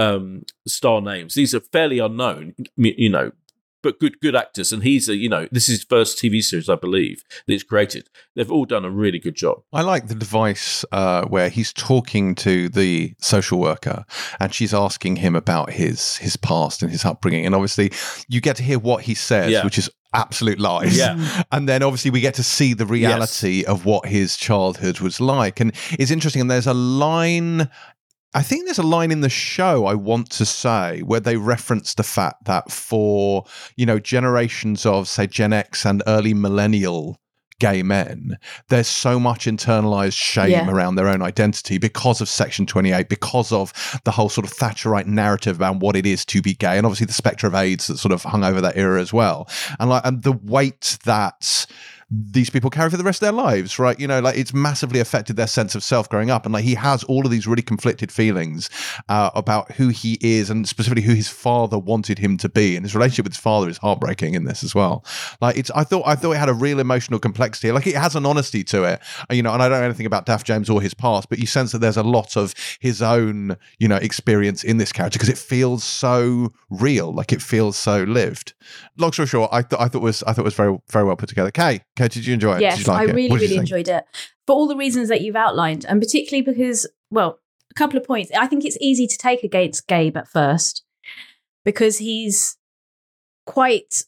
star names. These are fairly unknown, but good actors. And he's this is his first TV series, I believe, that he's created. They've all done a really good job. I like the device where he's talking to the social worker and she's asking him about his past and his upbringing. And obviously you get to hear what he says, which is absolute lies. Yeah. And then obviously we get to see the reality of what his childhood was like. And it's interesting. And there's a line... I think there's a line in the show, I want to say, where they reference the fact that for, generations of, say, Gen X and early millennial gay men, there's so much internalized shame around their own identity because of Section 28, because of the whole sort of Thatcherite narrative about what it is to be gay, and obviously the spectre of AIDS that sort of hung over that era as well. And the weight that these people carry for the rest of their lives, right? It's massively affected their sense of self growing up. And he has all of these really conflicted feelings about who he is and specifically who his father wanted him to be. And his relationship with his father is heartbreaking in this as well. I thought it had a real emotional complexity. It has an honesty to it, and I don't know anything about Daft James or his past, but you sense that there's a lot of his own, experience in this character because it feels so real, it feels so lived. Long story short, I thought it was very, very well put together. Kay, did you enjoy it? Yes, did you like I it? really enjoyed it for all the reasons that you've outlined, and particularly because, a couple of points. I think it's easy to take against Gabe at first because he's quite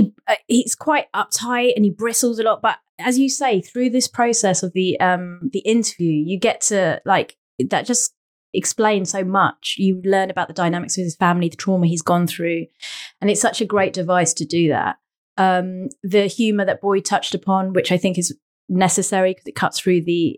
uptight and he bristles a lot. But as you say, through this process of the interview, you get to that just explains so much. You learn about the dynamics of his family, the trauma he's gone through, and it's such a great device to do that. The humor that Boyd touched upon, which I think is necessary because it cuts through the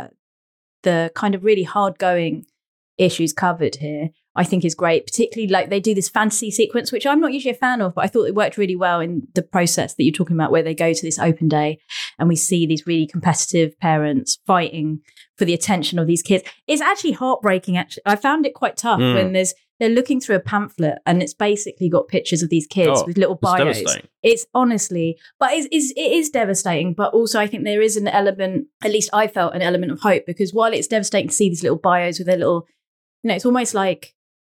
kind of really hard going issues covered here, I think is great. Particularly they do this fantasy sequence, which I'm not usually a fan of, but I thought it worked really well in the process that you're talking about, where they go to this open day and we see these really competitive parents fighting for the attention of these kids. It's actually heartbreaking. Actually, I found it quite tough when they're looking through a pamphlet and it's basically got pictures of these kids with little bios. It's honestly, but it is devastating. But also I think there is an element, at least I felt an element of hope, because while it's devastating to see these little bios with their little, it's almost like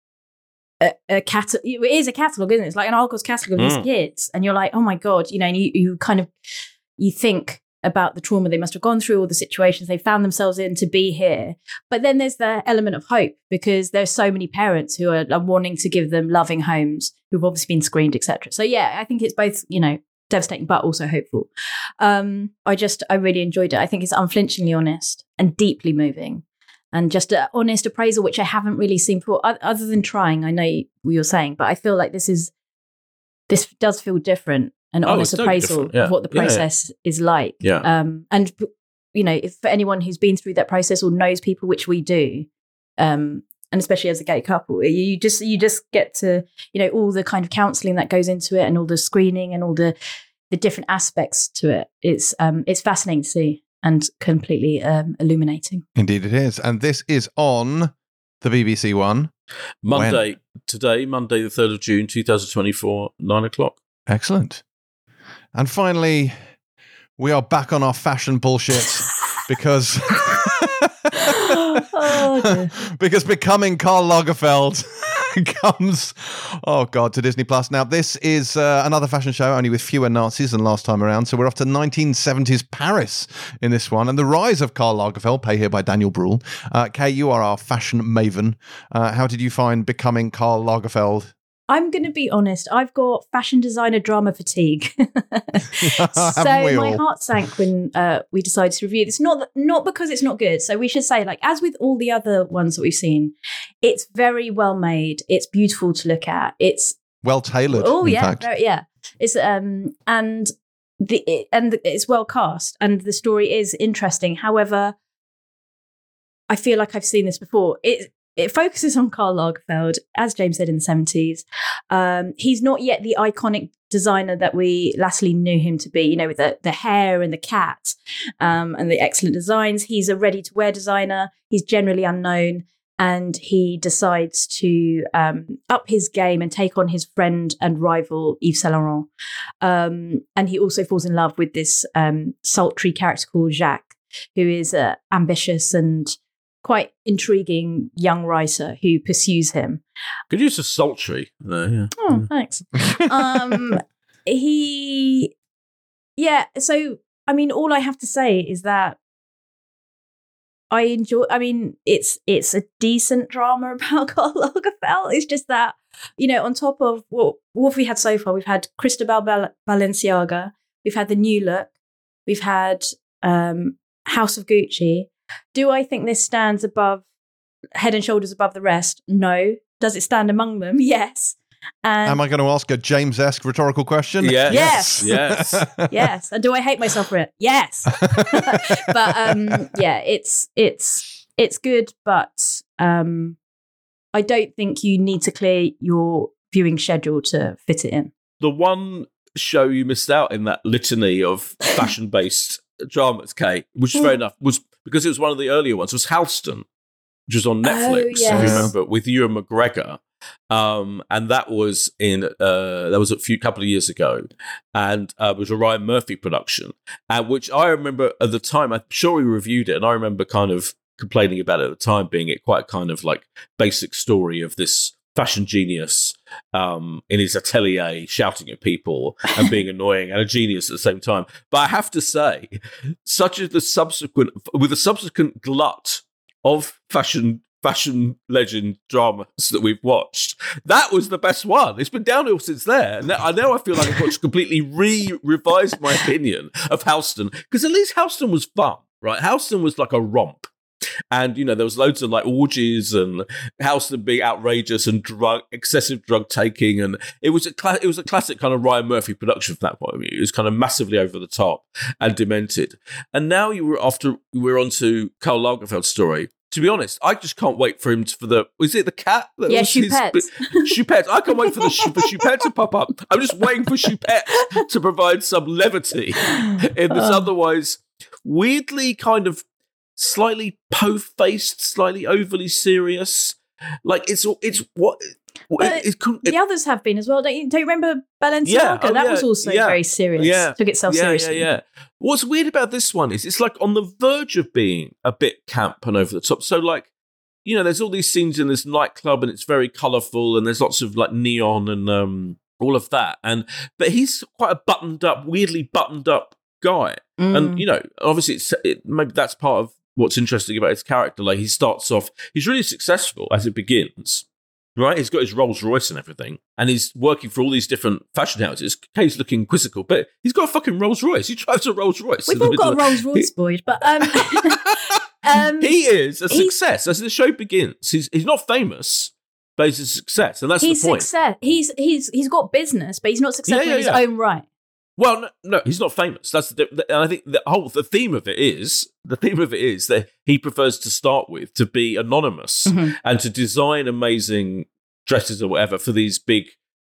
a catalog. It is a catalog, isn't it? It's like an Argos catalog of these kids. And you're like, oh my God, and you kind of, you think about the trauma they must have gone through, all the situations they found themselves in to be here. But then there's the element of hope, because there's so many parents who are wanting to give them loving homes who've obviously been screened, etc. So yeah, I think it's both, devastating but also hopeful. I really enjoyed it. I think it's unflinchingly honest and deeply moving, and just an honest appraisal, which I haven't really seen before, other than Trying. I know what you're saying, but I feel like this does feel different. An honest appraisal of what the process is like. Yeah. And, if for anyone who's been through that process or knows people, which we do, and especially as a gay couple, you just get to, all the kind of counselling that goes into it and all the screening and all the different aspects to it. It's fascinating to see and completely illuminating. Indeed it is. And this is on the BBC One. Monday the 3rd of June, 2024, 9:00. Excellent. And finally, we are back on our fashion bullshit because because Becoming Karl Lagerfeld comes, to Disney Plus. Now, this is another fashion show, only with fewer Nazis than last time around. So we're off to 1970s Paris in this one, and the rise of Karl Lagerfeld, played here by Daniel Bruhl. Kay, you are our fashion maven. How did you find Becoming Karl Lagerfeld? I'm going to be honest. I've got fashion designer drama fatigue. So my heart sank when we decided to review this. Not because it's not good. So we should say, as with all the other ones that we've seen, it's very well made. It's beautiful to look at. It's well tailored. Oh yeah, fact. yeah. It's and it's well cast, and the story is interesting. However, I feel like I've seen this before. It focuses on Karl Lagerfeld, as James said, in the 70s. He's not yet the iconic designer that we lastly knew him to be, with the hair and the cat and the excellent designs. He's a ready-to-wear designer. He's generally unknown, and he decides to up his game and take on his friend and rival, Yves Saint Laurent. And he also falls in love with this sultry character called Jacques, who is ambitious and quite intriguing young writer who pursues him. Could use a sultry. Yeah. Oh, thanks. So, I mean, all I have to say is that I enjoy, I mean, it's a decent drama about Karl Lagerfeld. It's just that, you know, on top of what have we had so far? We've had Cristobal Balenciaga, we've had The New Look, we've had House of Gucci. Do I think this stands above, head and shoulders above the rest? No. Does it stand among them? Yes. Am I going to ask a James-esque rhetorical question? Yes. Yes. Yes. And do I hate myself for it? Yes. But yeah, it's good, but I don't think you need to clear your viewing schedule to fit it in. The one show you missed out in that litany of fashion-based dramas, Kate, which is fair enough, was because it was one of the earlier ones, was Halston, which was on Netflix, if you remember, with Ewan McGregor. And that was a couple of years ago, and it was a Ryan Murphy production, which I remember at the time. I'm sure we reviewed it, and I remember kind of complaining about it at the time, being it quite kind of like basic story of this fashion genius in his atelier shouting at people and being annoying, and a genius at the same time. But I have to say, with the subsequent glut of fashion legend dramas that we've watched, that was the best one. It's been downhill since there. Now I feel like I've got to completely revised my opinion of Halston, because at least Halston was fun, right? Halston was like a romp. And, you know, there was loads of like orgies and Halston being outrageous and excessive drug taking. And it was a classic kind of Ryan Murphy production from that point of view. It was kind of massively over the top and demented. And now we're on to Karl Lagerfeld's story. To be honest, I just can't wait for him is it the cat? Yeah, Choupette. Choupette. I can't wait for Choupette to pop up. I'm just waiting for Choupette to provide some levity in this otherwise weirdly kind of slightly po-faced, slightly overly serious. Like it's what. The others have been as well. Don't you remember Balenciaga? That was also very serious. Yeah. Took itself seriously. Yeah. What's weird about this one is it's like on the verge of being a bit camp and over the top. So like, you know, there's all these scenes in this nightclub and it's very colourful and there's lots of like neon and all of that. But he's quite a weirdly buttoned up guy. And, you know, obviously maybe that's part of what's interesting about his character. Like he starts off, he's really successful as it begins. Right, he's got his Rolls Royce and everything, and he's working for all these different fashion houses. Kay's looking quizzical, but he's got a fucking Rolls Royce. He drives a Rolls Royce. We've all got a Rolls Royce, Boyd, but he is a success. As the show begins, he's not famous, but he's a success, and that's the point. He's got business, but he's not successful in his own right. Well, no, he's not famous. And I think the theme of it is that he prefers to start with to be anonymous and to design amazing dresses or whatever for these big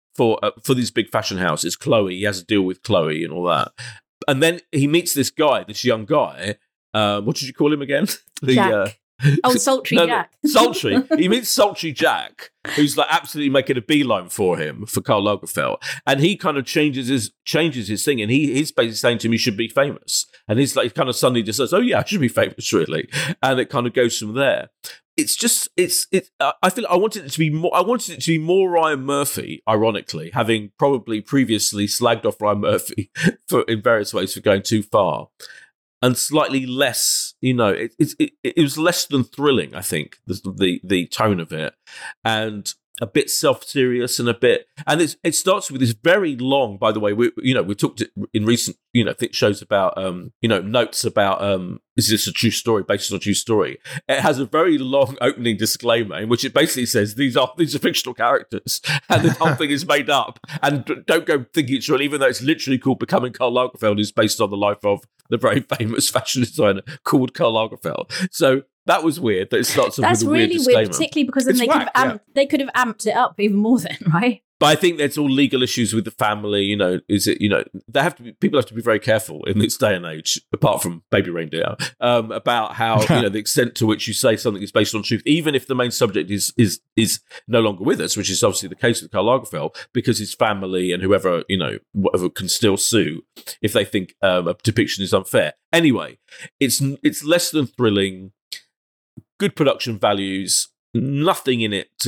fashion houses. Chloe, he has a deal with Chloe and all that, and then he meets this young guy. What did you call him again? Jack. Sultry Jack. Sultry. He meets Sultry Jack, who's like absolutely making a beeline for Karl Lagerfeld, and he kind of changes his thing, and he's basically saying to him, "You should be famous," and he's like kind of suddenly just says, "Oh yeah, I should be famous, really," and it kind of goes from there. It's just I feel I wanted it to be more Ryan Murphy, ironically, having probably previously slagged off Ryan Murphy in various ways for going too far. And slightly less, you know, it was less than thrilling, I think, the tone of it, and a bit self-serious and it starts with this very long, by the way, we talked in recent, shows about, notes about, is this a true story based on a true story? It has a very long opening disclaimer in which it basically says these are fictional characters and the whole thing is made up, and don't go thinking it's real, even though it's literally called Becoming Karl Lagerfeld, is based on the life of the very famous fashion designer called Karl Lagerfeld. So that was weird that it starts off with a weird disclaimer. That's really weird, particularly because then they could have amped it up even more then, right? But I think there's all legal issues with the family. People have to be very careful in this day and age, apart from Baby Reindeer, about how the extent to which you say something is based on truth, even if the main subject is no longer with us, which is obviously the case with Karl Lagerfeld, because his family and whoever can still sue if they think a depiction is unfair. Anyway, it's less than thrilling. good production values. Nothing in it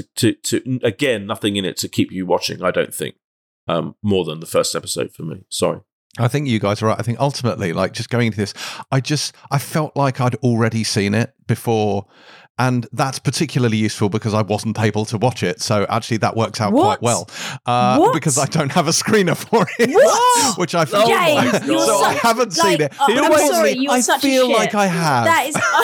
nothing in it to keep you watching. I don't think more than the first episode for me. Sorry. I think you guys are right. I think ultimately, like, just going into this, I felt like I'd already seen it before, and that's particularly useful because I wasn't able to watch it. So actually, that works out quite well because I don't have a screener for it, which I feel. So I haven't seen it. I'm sorry, you're such a shit. I feel like I have. That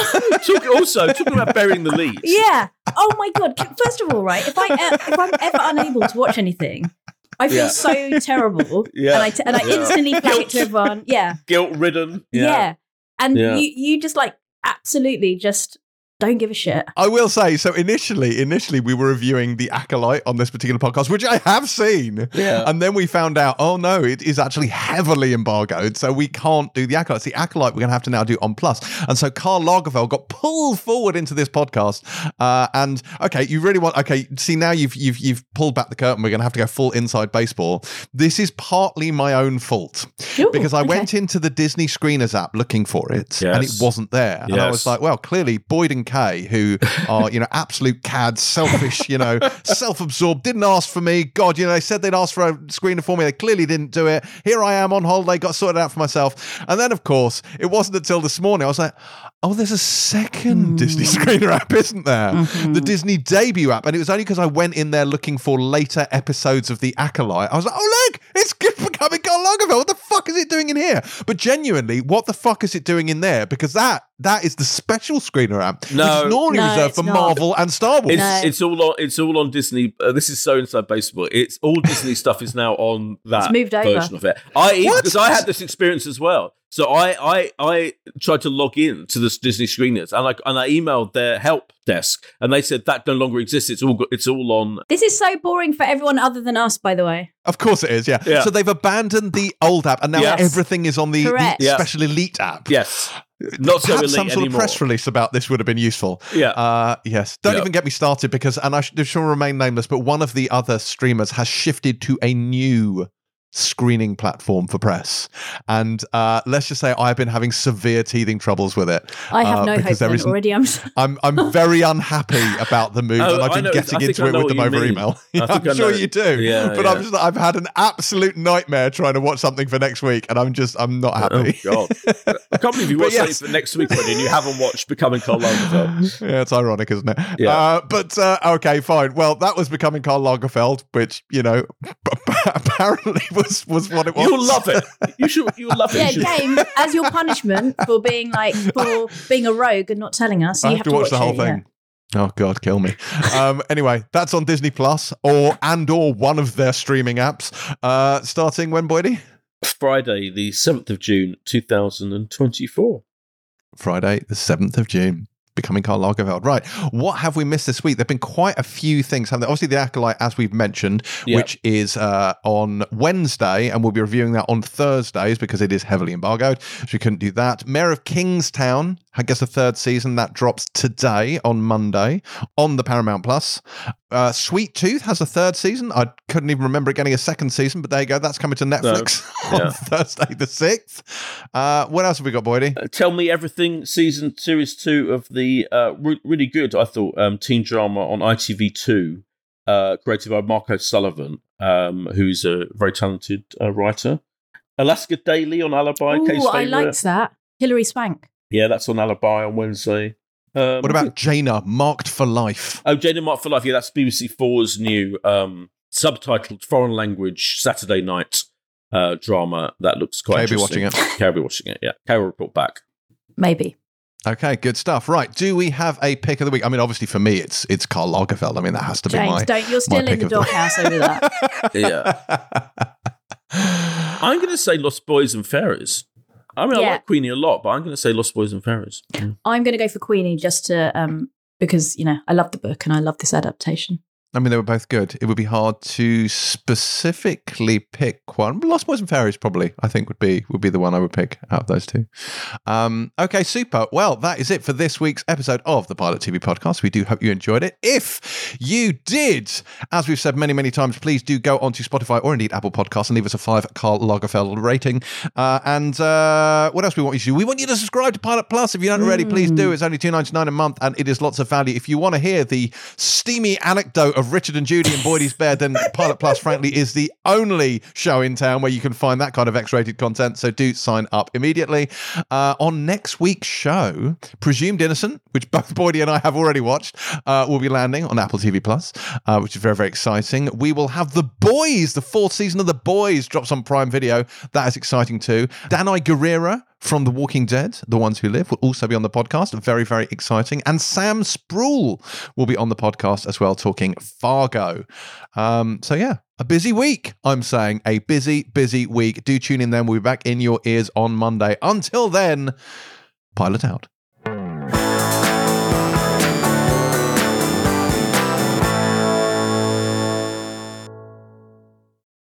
is also talking about burying the lead. Yeah. Oh my god. First of all, right, if I'm ever unable to watch anything, I feel so terrible, and I instantly flag it to everyone. Yeah, guilt-ridden. Yeah, and you just like absolutely just don't give a shit. I will say, so initially we were reviewing The Acolyte on this particular podcast, which I have seen. Yeah. And then we found out, oh no, it is actually heavily embargoed, so we can't do The Acolyte. It's The Acolyte we're going to have to now do on Plus. And so Karl Lagerfeld got pulled forward into this podcast. And okay, you really want, see now you've pulled back the curtain. We're going to have to go full inside baseball. This is partly my own fault because I went into the Disney Screeners app looking for it and it wasn't there. And I was like, well, clearly Boyd and Kay, who are, absolute cads, selfish, self-absorbed, didn't ask for me. God, they said they'd ask for a screener for me. They clearly didn't do it. Here I am on holiday, got sorted out for myself. And then, of course, it wasn't until this morning I was like, oh, there's a second Disney Screener app, isn't there? Mm-hmm. The Disney Debut app. And it was only because I went in there looking for later episodes of The Acolyte. I was like, oh, look, it's becoming Karl Lagerfeld. What the fuck is it doing in here? But genuinely, what the fuck is it doing in there? Because that is the special screener app, which is normally reserved for Marvel and Star Wars. It's all on Disney. This is so inside baseball. It's all Disney stuff is now on that version of it. Because I had this experience as well. So I tried to log in to the Disney Screeners and I emailed their help desk and they said that no longer exists. It's all on. This is so boring for everyone other than us, by the way. Of course it is. Yeah. So they've abandoned the old app and now everything is on the Special Elite app. Yes. Not so elite some sort anymore. of press release about this would have been useful. Yeah. Yes. Don't even get me started because, and I shall remain nameless, but one of the other streamers has shifted to a new screening platform for press, and let's just say I've been having severe teething troubles with it. I have no hope then already. I'm very unhappy about the move, and I've been getting into it with them over email. I'm sure you do, but I've had an absolute nightmare trying to watch something for next week, and I'm not happy. Oh God, I can't believe you watched something for next week, Freddie, and you haven't watched Becoming Karl Lagerfeld. Yeah, it's ironic, isn't it? Yeah. But okay, fine. Well, that was Becoming Karl Lagerfeld, which apparently was what it was. You'll love it. You'll love it. Yeah, James, as your punishment for being a rogue and not telling us, you have to watch the whole thing. Yeah. Oh God, kill me. Anyway, that's on Disney Plus or one of their streaming apps. Starting when, Boydie? Friday, the 7th of June, 2024. Friday, the 7th of June. Becoming Karl Lagerfeld. Right. What have we missed this week? There have been quite a few things. Obviously, The Acolyte, as we've mentioned, which is on Wednesday, and we'll be reviewing that on Thursdays because it is heavily embargoed, so we couldn't do that. Mayor of Kingstown, I guess the third season, that drops today on Monday on the Paramount Plus. Sweet Tooth has a third season. I couldn't even remember it getting a second season, but there you go. That's coming to Netflix on Thursday the 6th. What else have we got, Boydie? Tell Me Everything, series 2 of the really good, I thought, teen drama on ITV2, created by Mark O'Sullivan, who's a very talented writer. Alaska Daily on Alibi. Oh, I liked that. Hilary Swank. Yeah, that's on Alibi on Wednesday. What about Jaina, Marked for Life? Oh, Jaina, Marked for Life. Yeah, that's BBC4's new subtitled foreign language Saturday night drama. That looks quite interesting. Kay will be watching it, yeah. Kay will report back. Maybe. Okay, good stuff. Right, do we have a pick of the week? I mean, obviously for me, it's Karl Lagerfeld. I mean, that has to be my you're still in the doghouse over that. Yeah. I'm going to say Lost Boys and Fairies. I mean, I like Queenie a lot, but I'm going to say Lost Boys and Fairies. I'm going to go for Queenie just to because I love the book and I love this adaptation. I mean, they were both good. It would be hard to specifically pick one. Lost Boys and Fairies probably, I think, would be the one I would pick out of those two. Okay, super. Well, that is it for this week's episode of the Pilot TV podcast. We do hope you enjoyed it. If you did, as we've said many, many times, please do go onto Spotify or indeed Apple Podcasts and leave us a 5 Karl Lagerfeld rating. And what else we want you to do? We want you to subscribe to Pilot Plus. If you don't already, please do. It's only $2.99 a month, and it is lots of value. If you want to hear the steamy anecdote of Richard and Judy in Boydie's bed, then Pilot Plus, frankly, is the only show in town where you can find that kind of X-rated content. So do sign up immediately. On next week's show, Presumed Innocent, which both Boydie and I have already watched, will be landing on Apple TV Plus, which is very, very exciting. We will have The Boys, the 4th season of The Boys, drops on Prime Video. That is exciting too. Danai Gurira from The Walking Dead, The Ones Who Live, will also be on the podcast. Very, very exciting. And Sam Sproul will be on the podcast as well, talking Fargo. So yeah, a busy week, I'm saying. A busy, busy week. Do tune in then. We'll be back in your ears on Monday. Until then, pilot out.